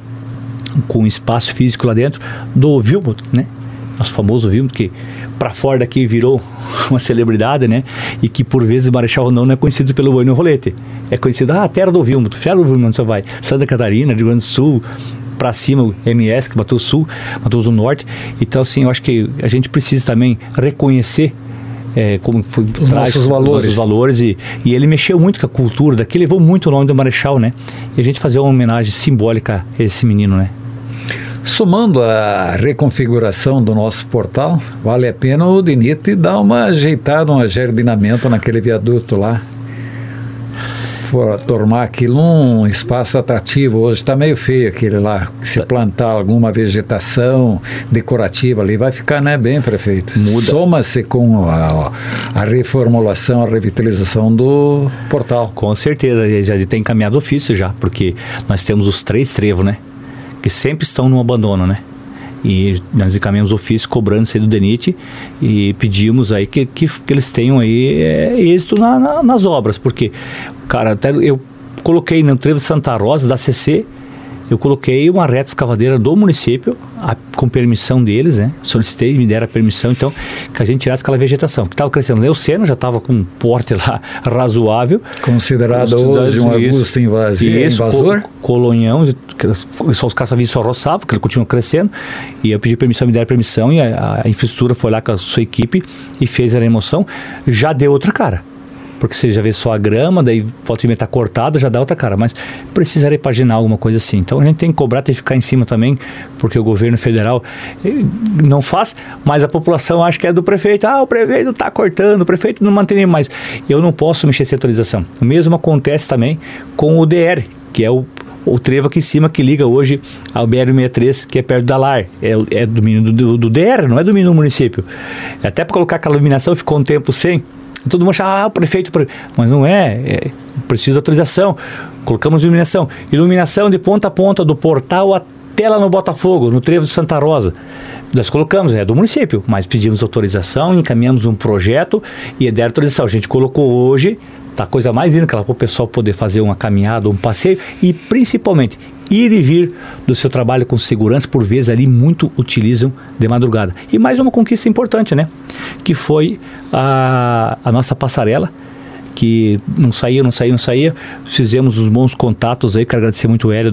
S2: com espaço físico lá dentro, do Wilmot, né? Nosso famoso Wilmot, que para fora daqui virou uma celebridade, né? E que por vezes Marechal Rondon não é conhecido pelo boi no rolete, é conhecido, a terra do Wilmot, Ferro do Wilmot, você vai, Santa Catarina, Rio Grande do Sul, para cima o MS, que bateu o Sul, bateu o Norte. Então assim, eu acho que a gente precisa também reconhecer como foi
S1: os nossos
S2: valores, e ele mexeu muito com a cultura daqui, levou muito o nome do Marechal, né? E a gente fazer uma homenagem simbólica a esse menino, né?
S1: Somando a reconfiguração do nosso portal, vale a pena o DENIT dar uma ajeitada, um ajardinamento naquele viaduto lá, tornar aquilo um espaço atrativo. Hoje está meio feio aquele lá, se plantar alguma vegetação decorativa ali, vai ficar, né, bem, prefeito? Soma-se com a reformulação, a revitalização do portal.
S2: Com certeza, já tem encaminhado ofício já, porque nós temos os 3 trevos, né, que sempre estão no abandono, né? E nós encaminhamos ofício cobrando isso aí do DENIT e pedimos aí que eles tenham aí êxito nas obras, porque, cara, até eu coloquei no trevo de Santa Rosa da CC eu coloquei uma reta escavadeira do município, com permissão deles, né? Solicitei, me deram a permissão, então, que a gente tirasse aquela vegetação, que estava crescendo. Leucena já estava com um porte lá razoável.
S1: Considerado hoje um arbusto invasor?
S2: Colonhão, só os caras só roçavam, que ele continua crescendo, e eu pedi permissão, me deram permissão, e a infraestrutura foi lá com a sua equipe e fez a remoção. Já deu outra cara. Porque você já vê só a grama, daí pode estar cortado, já dá outra cara, mas precisa repaginar alguma coisa assim. Então a gente tem que cobrar, tem que ficar em cima também, porque o governo federal não faz, mas a população acha que é do prefeito. O prefeito está cortando, o prefeito não mantém mais. Eu não posso mexer essa autorização. O mesmo acontece também com o DR, que é o trevo aqui em cima que liga hoje ao BR-163, que é perto da LAR. É domínio do DR, não é domínio do município. Até para colocar aquela iluminação ficou um tempo sem. Todo mundo acha, o prefeito... Mas não precisa de autorização. Colocamos iluminação. Iluminação de ponta a ponta, do portal até lá no Botafogo, no trevo de Santa Rosa. Nós colocamos, é do município, mas pedimos autorização, encaminhamos um projeto e deram autorização. A gente colocou hoje, tá a coisa mais linda, para o pessoal poder fazer uma caminhada, um passeio e principalmente ir e vir do seu trabalho com segurança, por vezes ali muito utilizam de madrugada. E mais uma conquista importante, né? Que foi a nossa passarela, que não saía. Fizemos os bons contatos aí, quero agradecer muito o Hélio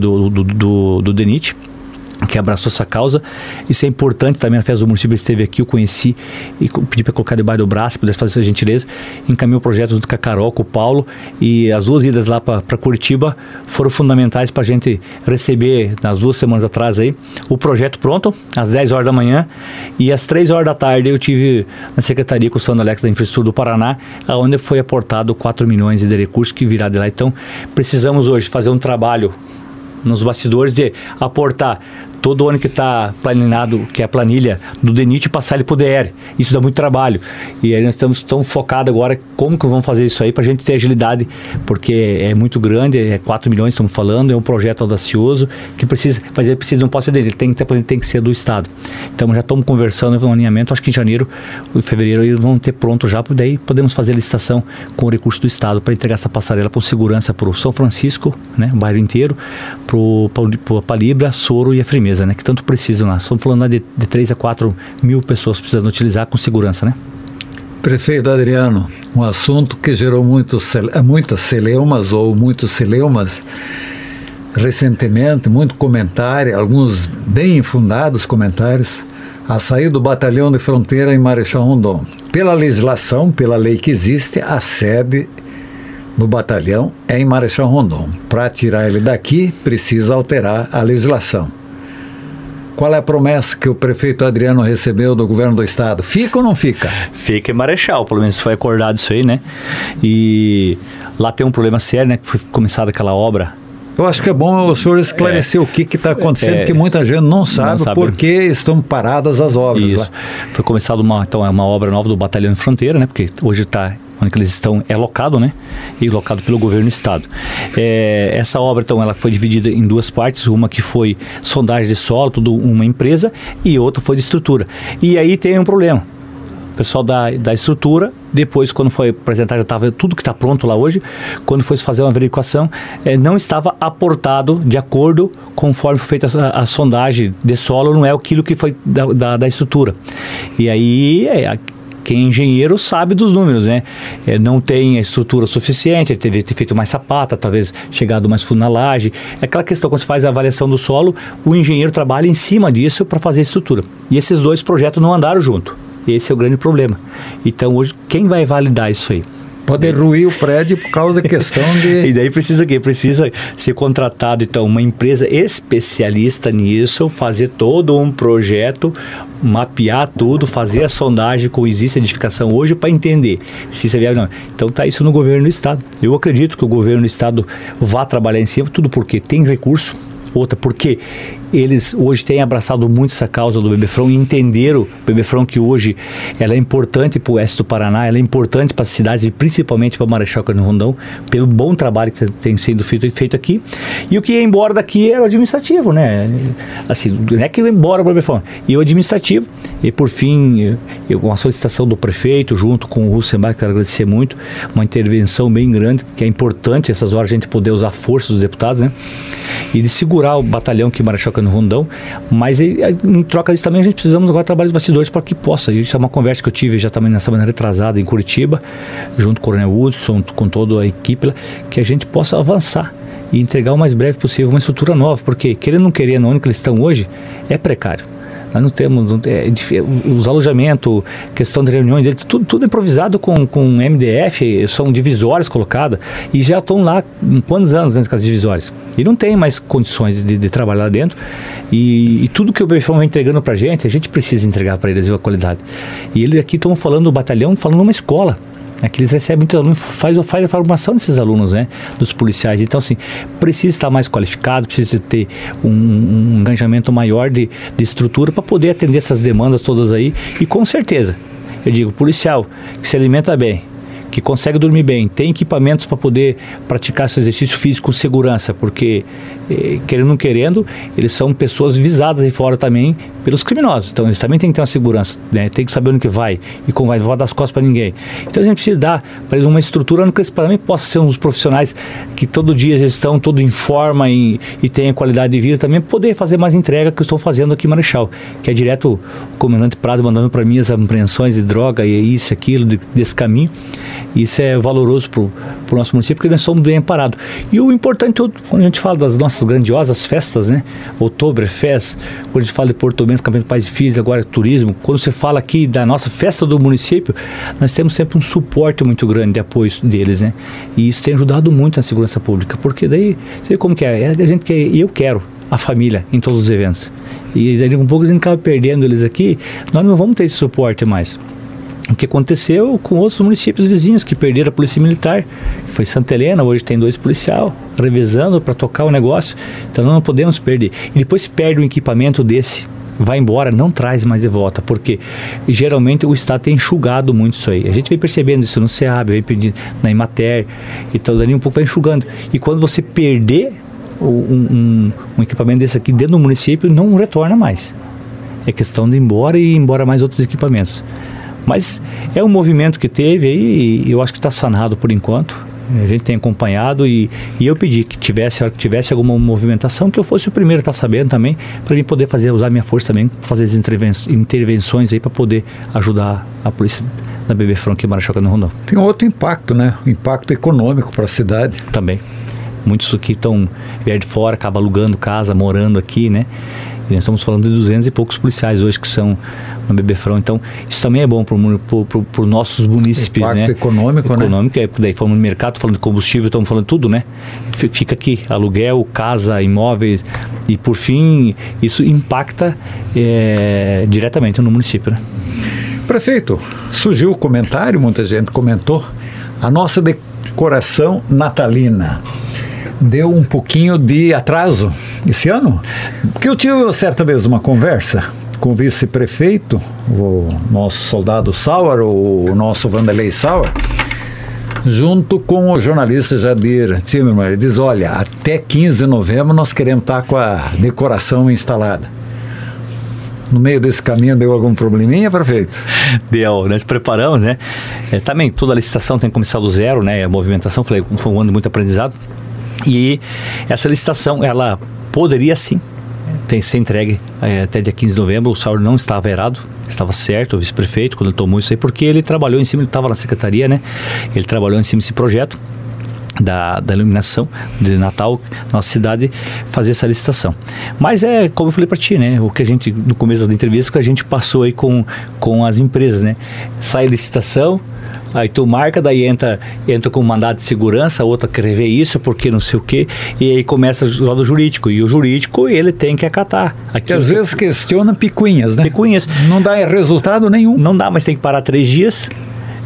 S2: do DENIT, que abraçou essa causa. Isso é importante também. Na festa do município, ele esteve aqui, eu conheci e pedi para colocar debaixo do braço, pudesse fazer essa gentileza. Encaminhou o projeto junto com a Carol, com o Paulo, e as 2 idas lá para Curitiba foram fundamentais para a gente receber, nas 2 semanas atrás aí, o projeto pronto, às 10 horas da manhã, e às 3 horas da tarde eu tive na secretaria com o Sandro Alex da Infraestrutura do Paraná, onde foi aportado 4 milhões de recursos que virá de lá. Então, precisamos hoje fazer um trabalho nos bastidores de aportar todo ano que está planejado, que é a planilha do DENIT, e passar ele para o DR. Isso dá muito trabalho. E aí nós estamos tão focados agora como que vamos fazer isso aí para a gente ter agilidade, porque é muito grande, 4 milhões estamos falando, é um projeto audacioso que precisa, mas ele precisa, não pode ser dele, ele tem que ser do Estado. Então já estamos conversando no alinhamento, acho que em janeiro ou em fevereiro eles vão ter pronto já, daí podemos fazer a licitação com o recurso do Estado para entregar essa passarela com segurança para o São Francisco, né, o bairro inteiro, para Palibra, Soro e a Firmeza, né, que tanto precisam lá. Estamos falando lá de 3 a 4 mil pessoas precisando utilizar com segurança, né?
S1: Prefeito Adriano, um assunto que gerou muitas celeumas ou muitos celeumas recentemente, muito comentário, alguns bem infundados comentários, a saída do batalhão de fronteira em Marechal Rondon. Pela legislação, pela lei que existe, a sede do batalhão é em Marechal Rondon. Para tirar ele daqui, precisa alterar a legislação. Qual é a promessa que o prefeito Adriano recebeu do governo do estado? Fica ou não fica? Fica
S2: em Marechal, pelo menos foi acordado isso aí, né? E lá tem um problema sério, né? Que foi começada aquela obra.
S1: Eu acho que é bom o senhor esclarecer o que está acontecendo, que muita gente não sabe por que estão paradas as obras.
S2: Isso. Lá. Foi começada uma obra nova do Batalhão de Fronteira, né? Porque hoje está... onde eles estão é locado, né? E locado pelo governo do estado. Essa obra, então, ela foi dividida em 2 partes. Uma que foi sondagem de solo, tudo uma empresa, e outra foi de estrutura. E aí tem um problema. O pessoal da estrutura, depois, quando foi apresentar, já estava tudo que está pronto lá hoje. Quando foi fazer uma averiguação, não estava aportado de acordo conforme foi feita a sondagem de solo, não é aquilo que foi da estrutura. E aí... quem é engenheiro sabe dos números, né? Não tem a estrutura suficiente, ele teve que ter feito mais sapata, talvez chegado mais fundo na laje. É aquela questão, quando você faz a avaliação do solo, o engenheiro trabalha em cima disso para fazer a estrutura. E esses 2 projetos não andaram junto. Esse é o grande problema. Então, hoje, quem vai validar isso aí?
S1: Pode ruir o prédio por causa da questão de...
S2: E daí precisa ser contratado, então, uma empresa especialista nisso, fazer todo um projeto, mapear tudo, fazer a sondagem com existe edificação hoje para entender se isso é viável ou não. Então está isso no governo do estado. Eu acredito que o governo do estado vá trabalhar em cima, tudo porque tem recurso, outra porque eles hoje têm abraçado muito essa causa do BB-From e entenderam o BB-From que hoje ela é importante para o oeste do Paraná, ela é importante para as cidades e principalmente para Marechal Cândido Rondon, pelo bom trabalho que tem sido feito aqui. E o que ia embora daqui era o administrativo, né? Assim, não é que ia embora o BB-From, e o administrativo. E por fim, uma solicitação do prefeito junto com o Russenbach, quero agradecer muito, uma intervenção bem grande, que é importante essas horas a gente poder usar a força dos deputados, né? E de segurar o batalhão que Marechal Cândido Rondon, mas em troca disso também a gente precisamos agora trabalhar os bastidores para que possa. Isso é uma conversa que eu tive já também na semana retrasada em Curitiba, junto com o Coronel Hudson, com toda a equipe, que a gente possa avançar e entregar o mais breve possível uma estrutura nova, porque querendo ou não querendo, onde eles estão hoje é precário. Nós não temos, os alojamentos, questão de reuniões deles, tudo improvisado com MDF, são divisórias colocadas e já estão lá quantos anos dentro das divisórias. E não tem mais condições de trabalhar lá dentro. E tudo que o BB-From vem entregando para a gente precisa entregar para eles a qualidade. E eles aqui estão falando do batalhão, falando numa escola. Que eles recebem muitos alunos, faz a formação desses alunos, né, dos policiais. Então, assim, precisa estar mais qualificado, precisa ter um engajamento maior de estrutura para poder atender essas demandas todas aí. E com certeza, eu digo, policial que se alimenta bem, que consegue dormir bem, tem equipamentos para poder praticar seu exercício físico com segurança, porque, querendo ou não querendo, eles são pessoas visadas aí fora também pelos criminosos. Então, eles também têm que ter uma segurança, né? Tem que saber onde que vai e como vai, não vai dar as costas para ninguém. Então, a gente precisa dar para eles uma estrutura onde eles também possam ser uns profissionais que todo dia eles estão todo em forma e tenham qualidade de vida também, poder fazer mais entrega que eu estou fazendo aqui em Marechal, que é direto o comandante Prado mandando para mim as apreensões de droga e isso, aquilo, desse caminho. Isso é valoroso para o nosso município, porque nós somos bem amparados. E o importante, quando a gente fala das nossas grandiosas festas, né? Oktoberfest, quando a gente fala de Porto Bento, Campeonato de Pais e Filhos, agora turismo, quando você fala aqui da nossa festa do município, nós temos sempre um suporte muito grande de apoio deles, né? E isso tem ajudado muito na segurança pública, porque daí, sei como que é, a gente quer, e eu quero a família em todos os eventos. E daí um pouco a gente acaba perdendo eles aqui, nós não vamos ter esse suporte mais. O que aconteceu com outros municípios vizinhos que perderam a polícia militar, foi Santa Helena, hoje tem 2 policiais revezando para tocar o negócio, então nós não podemos perder. E depois se perde um equipamento desse, vai embora, não traz mais de volta, porque geralmente o Estado tem enxugado muito isso aí. A gente vem percebendo isso no SEAB, vem pedindo na Imater, então dali um pouco vai enxugando. E quando você perder um equipamento desse aqui dentro do município, não retorna mais. É questão de ir embora e ir embora mais outros equipamentos. Mas é um movimento que teve aí e eu acho que está sanado por enquanto. A gente tem acompanhado e eu pedi que tivesse alguma movimentação, que eu fosse o primeiro a estar sabendo também, para mim poder usar minha força também, fazer as intervenções aí para poder ajudar a polícia da BB-From aqui em Marechal Cândido Rondon.
S1: Tem outro impacto, né? O impacto econômico para a cidade.
S2: Também. Muitos que vieram de fora, acabam alugando casa, morando aqui, né? E nós estamos falando de 200 e poucos policiais hoje que são no BB-From. Então, isso também é bom para os nossos munícipes,
S1: impacto,
S2: né?
S1: Econômico, né?
S2: Daí falando de mercado, falando de combustível, estamos falando de tudo, né? Fica aqui, aluguel, casa, imóveis, e por fim, isso impacta diretamente no município, né?
S1: Prefeito, surgiu o comentário, muita gente comentou, a nossa decoração natalina deu um pouquinho de atraso esse ano, porque eu tive certa vez uma conversa com o vice-prefeito, o nosso soldado Sauer, o nosso Vanderlei Sauer, junto com o jornalista Jadir Zimmermann. Ele diz, olha, até 15 de novembro nós queremos estar com a decoração instalada. No meio desse caminho deu algum probleminha, prefeito?
S2: Deu, nós preparamos, né? Também toda a licitação tem que começar do zero, né? A movimentação, foi um ano de muito aprendizado. E essa licitação, ela poderia sim ser entregue até dia 15 de novembro. O Sauer não estava errado, estava certo, o vice-prefeito, quando ele tomou isso aí, porque ele trabalhou em cima, ele estava na secretaria, né? Ele trabalhou em cima desse projeto da iluminação de Natal, nossa cidade, fazer essa licitação. Mas como eu falei para ti, né? O que a gente, no começo da entrevista, que a gente passou aí com as empresas, né? Sai a licitação, aí tu marca, daí entra com um mandado de segurança, a outra quer ver isso, porque não sei o quê, e aí começa o lado jurídico, e o jurídico, ele tem que acatar.
S1: Que às vezes questiona picuinhas, né?
S2: Picuinhas.
S1: Não dá resultado nenhum.
S2: Não dá, mas tem que parar 3 dias,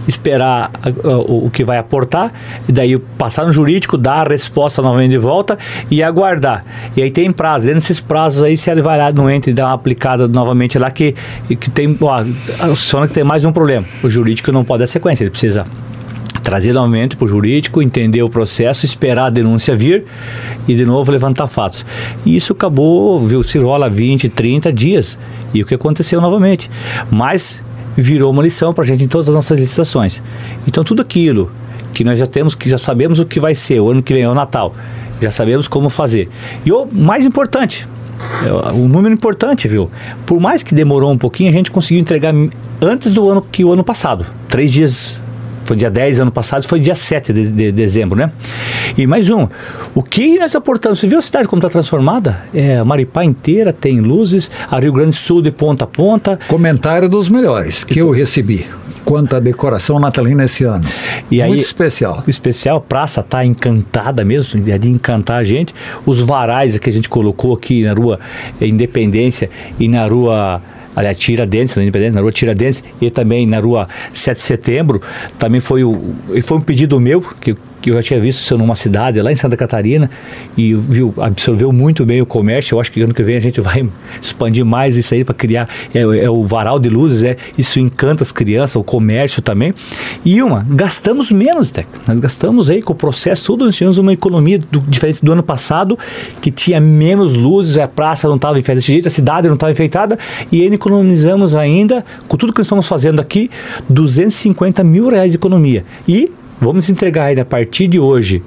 S2: esperar o que vai aportar, e daí passar no jurídico, dar a resposta novamente de volta e aguardar. E aí tem prazo, dentro desses prazos aí, se ele vai lá no ente e dá uma aplicada novamente lá, que tem, só que tem mais um problema, o jurídico não pode dar sequência, ele precisa trazer novamente para o jurídico, entender o processo, esperar a denúncia vir e de novo levantar fatos. E isso acabou, se rola 20, 30 dias, e o que aconteceu novamente? Mas virou uma lição para a gente em todas as nossas licitações. Então tudo aquilo que nós já temos, que já sabemos o que vai ser, o ano que vem é o Natal, já sabemos como fazer. E o mais importante, um número importante, viu? Por mais que demorou um pouquinho, a gente conseguiu entregar antes do ano que o ano passado. 3 dias, foi dia 10 ano passado, foi dia 7 de dezembro, né? E mais o que nós aportamos? Você viu a cidade como está transformada? A Maripá inteira tem luzes, a Rio Grande do Sul de ponta a ponta.
S1: Comentário dos melhores que eu recebi quanto à decoração natalina esse ano.
S2: E
S1: muito
S2: aí,
S1: especial.
S2: Especial, a praça está encantada mesmo, de encantar a gente. Os varais que a gente colocou aqui na rua Independência e na rua... Aliás, Tiradentes, na rua Tiradentes, e também na rua 7 de setembro, também foi um pedido meu, que eu já tinha visto isso numa cidade lá em Santa Catarina, e absorveu muito bem o comércio. Eu acho que ano que vem a gente vai expandir mais isso aí para criar, o varal de luzes, isso encanta as crianças, o comércio também. E gastamos menos, nós gastamos aí com o processo, tudo, nós tivemos uma economia diferente do ano passado, que tinha menos luzes, a praça não estava enfeitada desse jeito, a cidade não estava enfeitada, e ainda economizamos ainda, com tudo que nós estamos fazendo aqui, R$250 mil de economia. E vamos entregar aí a partir de hoje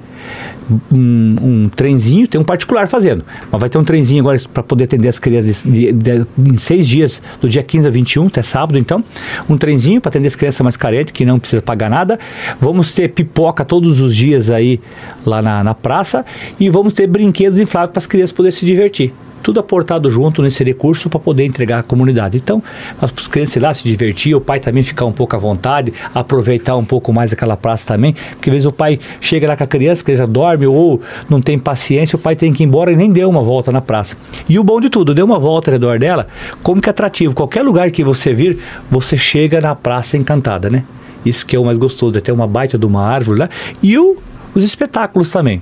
S2: um trenzinho, tem um particular fazendo, mas vai ter um trenzinho agora para poder atender as crianças em 6 dias, do dia 15 a 21, até sábado então, um trenzinho para atender as crianças mais carentes, que não precisa pagar nada. Vamos ter pipoca todos os dias aí lá na praça, e vamos ter brinquedos infláveis para as crianças poderem se divertir. Tudo aportado junto nesse recurso para poder entregar à comunidade. Então, as crianças ir lá se divertir, o pai também ficar um pouco à vontade, aproveitar um pouco mais aquela praça também, porque às vezes o pai chega lá com a criança já dorme ou não tem paciência, o pai tem que ir embora e nem deu uma volta na praça. E o bom de tudo, deu uma volta ao redor dela, como que é atrativo, qualquer lugar que você vir, você chega na praça encantada, né? Isso que é o mais gostoso, é ter uma baita de uma árvore lá, e os espetáculos também.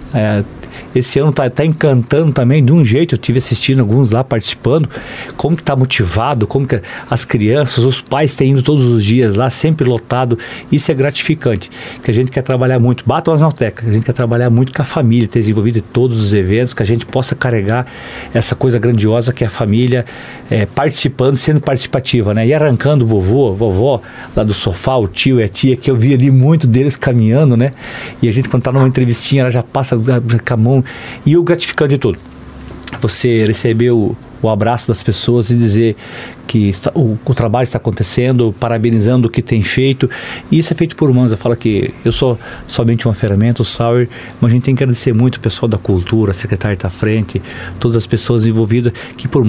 S2: Esse ano tá encantando também de um jeito. Eu estive assistindo alguns lá, participando, como que tá motivado, como que as crianças, os pais têm indo todos os dias lá, sempre lotado. Isso é gratificante, que a gente quer trabalhar muito, bata as notecas, a gente quer trabalhar muito com a família, ter desenvolvido em todos os eventos, que a gente possa carregar essa coisa grandiosa que é a família participando, sendo participativa, né? E arrancando vovó lá do sofá, o tio e a tia, que eu vi ali muito deles caminhando, né? E a gente, quando tá numa entrevistinha, ela já passa com a mão. E o gratificante de tudo, você receber o abraço das pessoas e dizer que o trabalho está acontecendo, parabenizando o que tem feito. E isso é feito por humanos. Eu falo que eu sou somente uma ferramenta, o Sauer, mas a gente tem que agradecer muito o pessoal da cultura, a secretária da frente, todas as pessoas envolvidas que por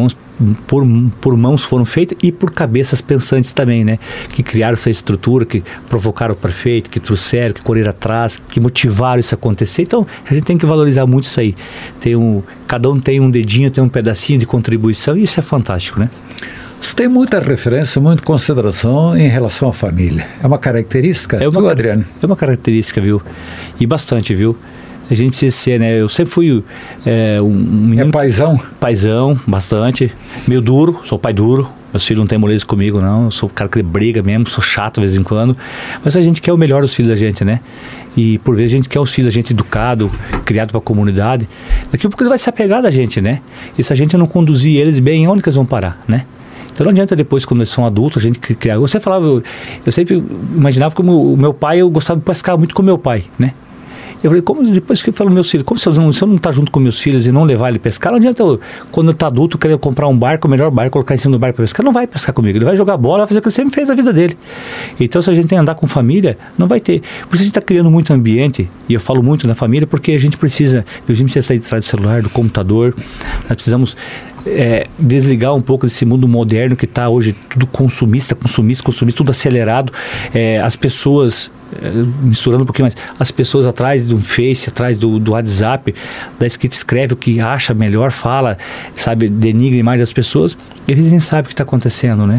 S2: mãos foram feitas, e por cabeças pensantes também, né? Que criaram essa estrutura, que provocaram o prefeito, que trouxeram, que correram atrás, que motivaram isso a acontecer. Então, a gente tem que valorizar muito isso aí. Cada um tem um dedinho, tem um pedacinho de contribuição, e isso é fantástico, né?
S1: Você tem muita referência, muita consideração em relação à família. É uma característica Adriano?
S2: É uma característica, viu? E bastante, viu? A gente precisa ser, né? Eu sempre fui um menino...
S1: É paizão?
S2: Paizão, bastante. Meio duro, sou pai duro. Meus filhos não têm moleza comigo, não. Eu sou o cara que briga mesmo, sou chato de vez em quando. Mas a gente quer o melhor dos filhos da gente, né? E por vezes a gente quer os filhos da gente educado, criado para a comunidade. Daqui a pouco eles vão se apegar da gente, né? E se a gente não conduzir eles bem, onde que eles vão parar, né? Então não adianta depois, quando eles são adultos, a gente criar... Eu sempre imaginava como o meu pai, eu gostava de pescar muito com o meu pai, né? Eu falei, depois que eu falo meus filhos, como se eu não estar junto com meus filhos e não levar ele pescar, não adianta quando eu estar adulto, querer comprar um barco, o melhor barco, colocar em cima do barco para pescar, não vai pescar comigo, ele vai jogar bola, vai fazer o que ele sempre fez na vida dele. Então, se a gente tem que andar com família, não vai ter. Por isso a gente está criando muito ambiente, e eu falo muito na família, porque a gente precisa sair de trás do celular, do computador, nós precisamos desligar um pouco desse mundo moderno que está hoje tudo consumista, tudo acelerado, as pessoas... misturando um pouquinho mais, as pessoas atrás do Face, atrás do WhatsApp, da escrita, escreve o que acha melhor, fala, sabe, denigra a imagem das pessoas, e eles nem sabem o que está acontecendo, né?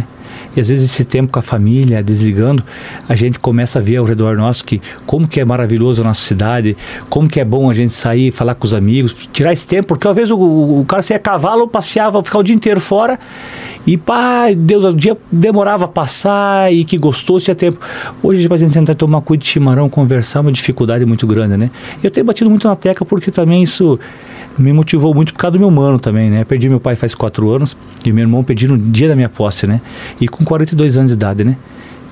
S2: E às vezes esse tempo com a família, desligando, a gente começa a ver ao redor nosso que como que é maravilhoso a nossa cidade, como que é bom a gente sair, falar com os amigos, tirar esse tempo, porque às vezes o cara saía a cavalo, passeava, ficava o dia inteiro fora e Deus, o dia demorava a passar e que gostoso, tinha tempo. Hoje a gente tenta tomar cuidado de chimarrão, conversar, é uma dificuldade muito grande, né? Eu tenho batido muito na tecla porque também isso me motivou muito por causa do meu mano também, né? Perdi meu pai faz 4 anos e meu irmão perdi no dia da minha posse, né? E com 42 anos de idade, né?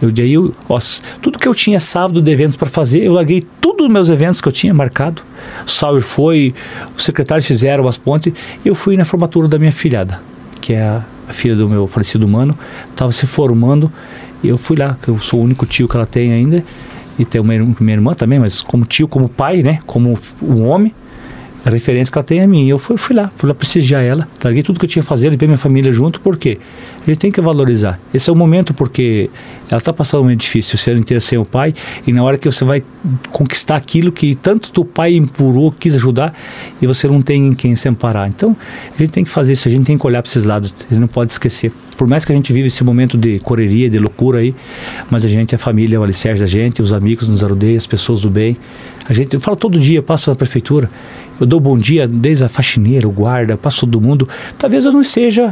S2: Tudo que eu tinha sábado de eventos para fazer, eu larguei todos os meus eventos que eu tinha marcado. O Sauer foi, os secretários fizeram as pontes, e eu fui na formatura da minha filhada, que é a filha do meu falecido mano, estava se formando, e eu fui lá, que eu sou o único tio que ela tem ainda, e tem minha irmã também, mas como tio, como pai, né? Como um homem, a referência que ela tem é minha. Eu fui lá prestigiar ela, larguei tudo que eu tinha a fazer, levei minha família junto, porque a gente tem que valorizar. Esse é o momento, porque ela está passando um momento difícil, ser inteiro sem o pai, e na hora que você vai conquistar aquilo que tanto teu pai empurrou, quis ajudar, e você não tem em quem se amparar. Então, a gente tem que fazer isso, a gente tem que olhar para esses lados, a gente não pode esquecer. Por mais que a gente vive esse momento de correria, de loucura aí, mas a família é o alicerce da gente, os amigos nos rodeiam, as pessoas do bem. Eu falo todo dia, eu passo na prefeitura, eu dou bom dia desde a faxineira, o guarda, passo todo mundo. Talvez eu não esteja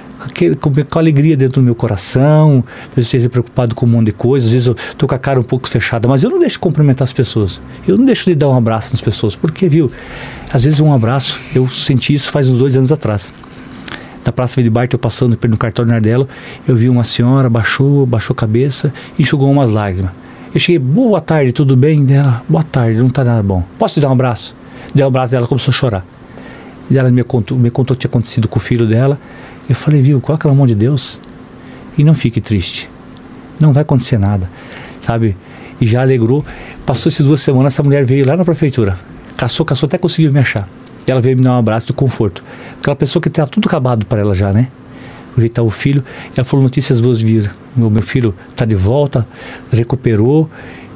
S2: com alegria dentro do meu coração, eu esteja preocupado com um monte de coisa, às vezes eu estou com a cara um pouco fechada, mas eu não deixo de cumprimentar as pessoas, eu não deixo de dar um abraço nas pessoas, porque, viu, às vezes um abraço, eu senti isso faz uns 2 anos atrás. Na Praça Vidibart, eu passando no cartório Nardelo, eu vi uma senhora, baixou a cabeça e enxugou umas lágrimas. Eu cheguei, boa tarde, tudo bem? Dela, boa tarde, não está nada bom. Posso te dar um abraço? Dei um abraço dela, começou a chorar. E ela me contou o que tinha acontecido com o filho dela. Eu falei, viu, coloca na mão de Deus e não fique triste. Não vai acontecer nada, sabe? E já alegrou. Passou essas 2 semanas, essa mulher veio lá na prefeitura. Caçou, até conseguiu me achar. E ela veio me dar um abraço de conforto. Aquela pessoa que estava tudo acabado para ela já, né? Ajeitar o filho. Ela falou, notícias boas viram. Meu filho está de volta, recuperou.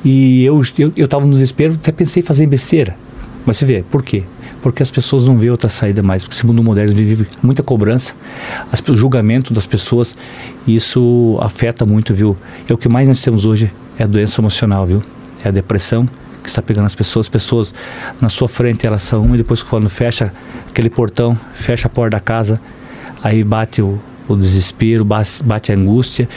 S2: E eu estava no desespero, até pensei em fazer besteira. Mas você vê, por quê? Porque as pessoas não veem outra saída mais. Porque esse mundo moderno vive muita cobrança, o julgamento das pessoas, e isso afeta muito, viu? E o que mais nós temos hoje é a doença emocional, viu? É a depressão que está pegando as pessoas na sua frente, elas são uma, e depois quando fecha aquele portão, fecha a porta da casa, aí bate o desespero, bate a angústia,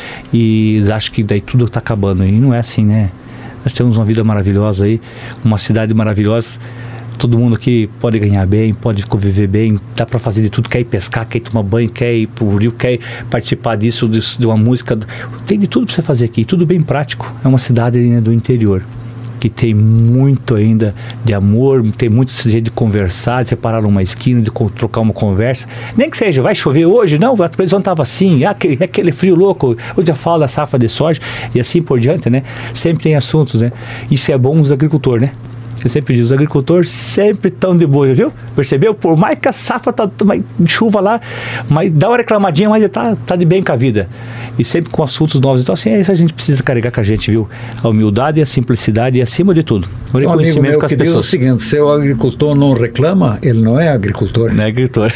S2: e acho que daí tudo está acabando. E não é assim, né? Nós temos uma vida maravilhosa aí, uma cidade maravilhosa. Todo mundo aqui pode ganhar bem, pode conviver bem, dá para fazer de tudo, quer ir pescar, quer ir tomar banho, quer ir pro rio, quer participar disso, de uma música, tem de tudo para você fazer aqui, tudo bem prático. É uma cidade ainda do interior, que tem muito ainda de amor, tem muito jeito de conversar, de separar numa esquina, de trocar uma conversa, nem que seja, vai chover hoje, não, a previsão estava assim, aquele frio louco, eu já falo da safra de soja, e assim por diante, né, sempre tem assuntos, né, isso é bom os agricultores, né. Você sempre diz, os agricultores sempre estão de boa, viu? Percebeu? Por mais que a safra tá chuva lá, mas dá uma reclamadinha, mas tá de bem com a vida. E sempre com assuntos novos. Então, assim, é isso que a gente precisa carregar com a gente, viu? A humildade e a simplicidade e, acima de tudo, o reconhecimento com as pessoas.
S1: Diz o seguinte, se o agricultor não reclama, ele não é agricultor.
S2: Não é agricultor.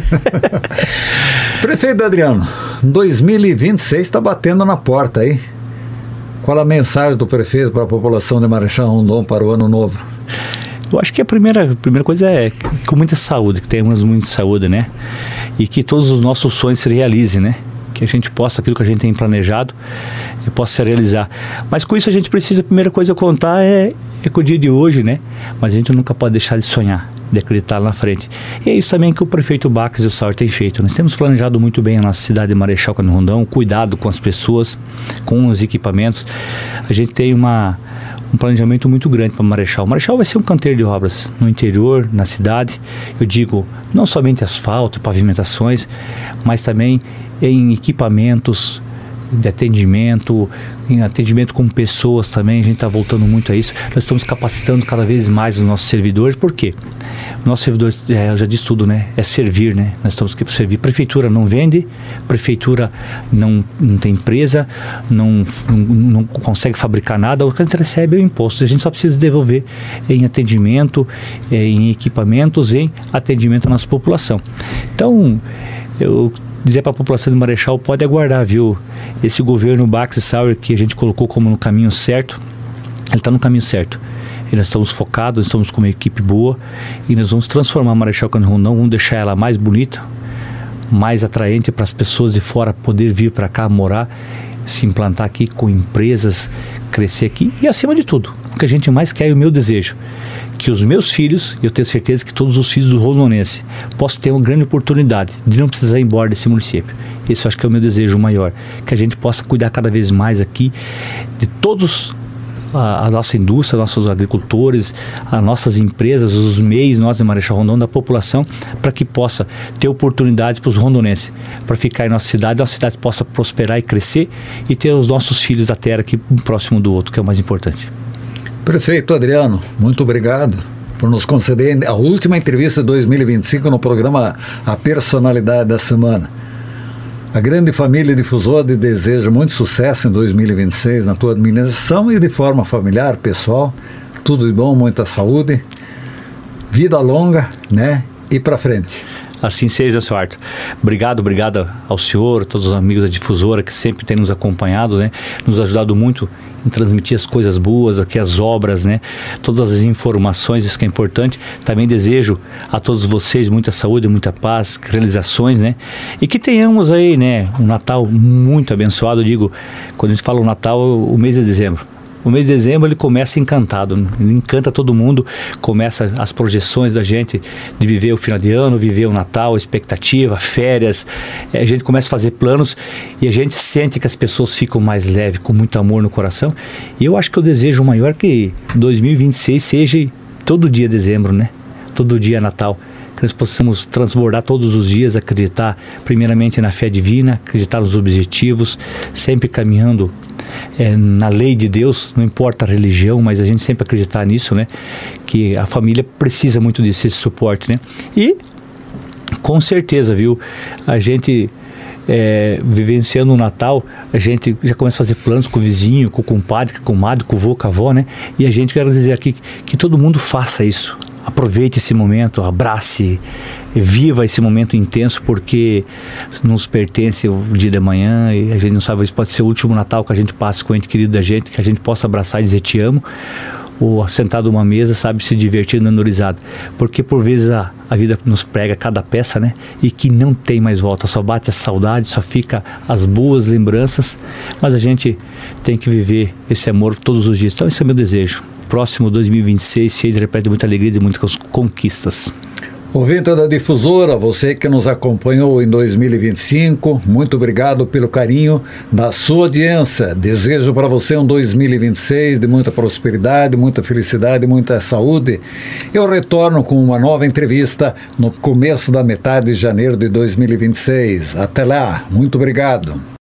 S1: Prefeito Adriano, 2026 está batendo na porta aí. Qual a mensagem do prefeito para a população de Marechal Rondon para o ano novo?
S2: Eu acho que a primeira coisa é com muita saúde, que tenhamos muita saúde, né? E que todos os nossos sonhos se realizem, né? Que a gente possa, aquilo que a gente tem planejado, possa se realizar. Mas com isso a gente precisa, a primeira coisa a contar é com o dia de hoje, né? Mas a gente nunca pode deixar de sonhar, de acreditar lá na frente. E é isso também que o prefeito Bax e o Sauer têm feito. Nós temos planejado muito bem a nossa cidade de Marechal Rondon, cuidado com as pessoas, com os equipamentos. A gente tem um planejamento muito grande para Marechal. Marechal vai ser um canteiro de obras no interior, na cidade. Eu digo, não somente asfalto, pavimentações, mas também em equipamentos de atendimento, em atendimento com pessoas também. A gente está voltando muito a isso. Nós estamos capacitando cada vez mais os nossos servidores. Por quê? O nosso servidor, eu já disse tudo, né? É servir, né? Nós estamos aqui para servir. Prefeitura não vende, prefeitura não tem empresa, não consegue fabricar nada. O que a gente recebe é o imposto. A gente só precisa devolver em atendimento, em equipamentos, em atendimento à nossa população. Então, eu dizer para a população de Marechal, pode aguardar, viu? Esse governo Baxi-Sauer que a gente colocou como no caminho certo, ele está no caminho certo. E nós estamos focados, nós estamos com uma equipe boa e nós vamos transformar Marechal Cândido Rondon, vamos deixar ela mais bonita, mais atraente para as pessoas de fora poder vir para cá morar, se implantar aqui com empresas, crescer aqui e acima de tudo, o que a gente mais quer e o meu desejo, que os meus filhos, eu tenho certeza que todos os filhos do rondonense possam ter uma grande oportunidade de não precisar ir embora desse município. Esse eu acho que é o meu desejo maior, que a gente possa cuidar cada vez mais aqui de todos a nossa indústria, nossos agricultores, as nossas empresas, os MEIs, nós de Marechal Rondon, da população, para que possa ter oportunidades para os rondonenses, para ficar em nossa cidade possa prosperar e crescer e ter os nossos filhos da terra aqui um próximo do outro, que é o mais importante.
S1: Prefeito Adriano, muito obrigado por nos conceder a última entrevista de 2025 no programa A Personalidade da Semana. A grande família difusora te deseja muito sucesso em 2026 na tua administração e de forma familiar, pessoal. Tudo de bom, muita saúde, vida longa, né? E para frente.
S2: Assim seja, senhor Arthur. Obrigado ao senhor, a todos os amigos da difusora que sempre têm nos acompanhado, né? Nos ajudado muito em transmitir as coisas boas, aqui as obras, né? Todas as informações, isso que é importante. Também desejo a todos vocês muita saúde, muita paz, realizações, né? E que tenhamos aí, né, um Natal muito abençoado. Eu digo, quando a gente fala o Natal, o mês de dezembro. O mês de dezembro ele começa encantado, ele encanta todo mundo, começa as projeções da gente de viver o final de ano, viver o Natal, a expectativa, férias, a gente começa a fazer planos e a gente sente que as pessoas ficam mais leves, com muito amor no coração. E eu acho que o desejo maior é que 2026 seja todo dia dezembro, né? Todo dia Natal. Que nós possamos transbordar todos os dias, acreditar primeiramente na fé divina, acreditar nos objetivos, sempre caminhando na lei de Deus, não importa a religião, mas a gente sempre acreditar nisso, né? Que a família precisa muito desse suporte, né? E com certeza, viu? A gente vivenciando o Natal, a gente já começa a fazer planos com o vizinho, com o compadre, com a comadre, com o vô, com a avó, né? E a gente quer dizer aqui que todo mundo faça isso. Aproveite esse momento, abrace, viva esse momento intenso, porque nos pertence o dia de amanhã e a gente não sabe, isso pode ser o último Natal que a gente passe com o ente querido da gente, que a gente possa abraçar e dizer te amo, ou sentado numa mesa, sabe, se divertindo, dando risada, porque por vezes a vida nos prega cada peça, né, e que não tem mais volta, só bate a saudade, só fica as boas lembranças, mas a gente tem que viver esse amor todos os dias. Então esse é o meu desejo. Próximo 2026, cheio de repente muita alegria e de muitas conquistas.
S1: Ouvinte da Difusora, você que nos acompanhou em 2025, muito obrigado pelo carinho da sua audiência. Desejo para você um 2026 de muita prosperidade, muita felicidade, muita saúde. Eu retorno com uma nova entrevista no começo da metade de janeiro de 2026. Até lá, muito obrigado.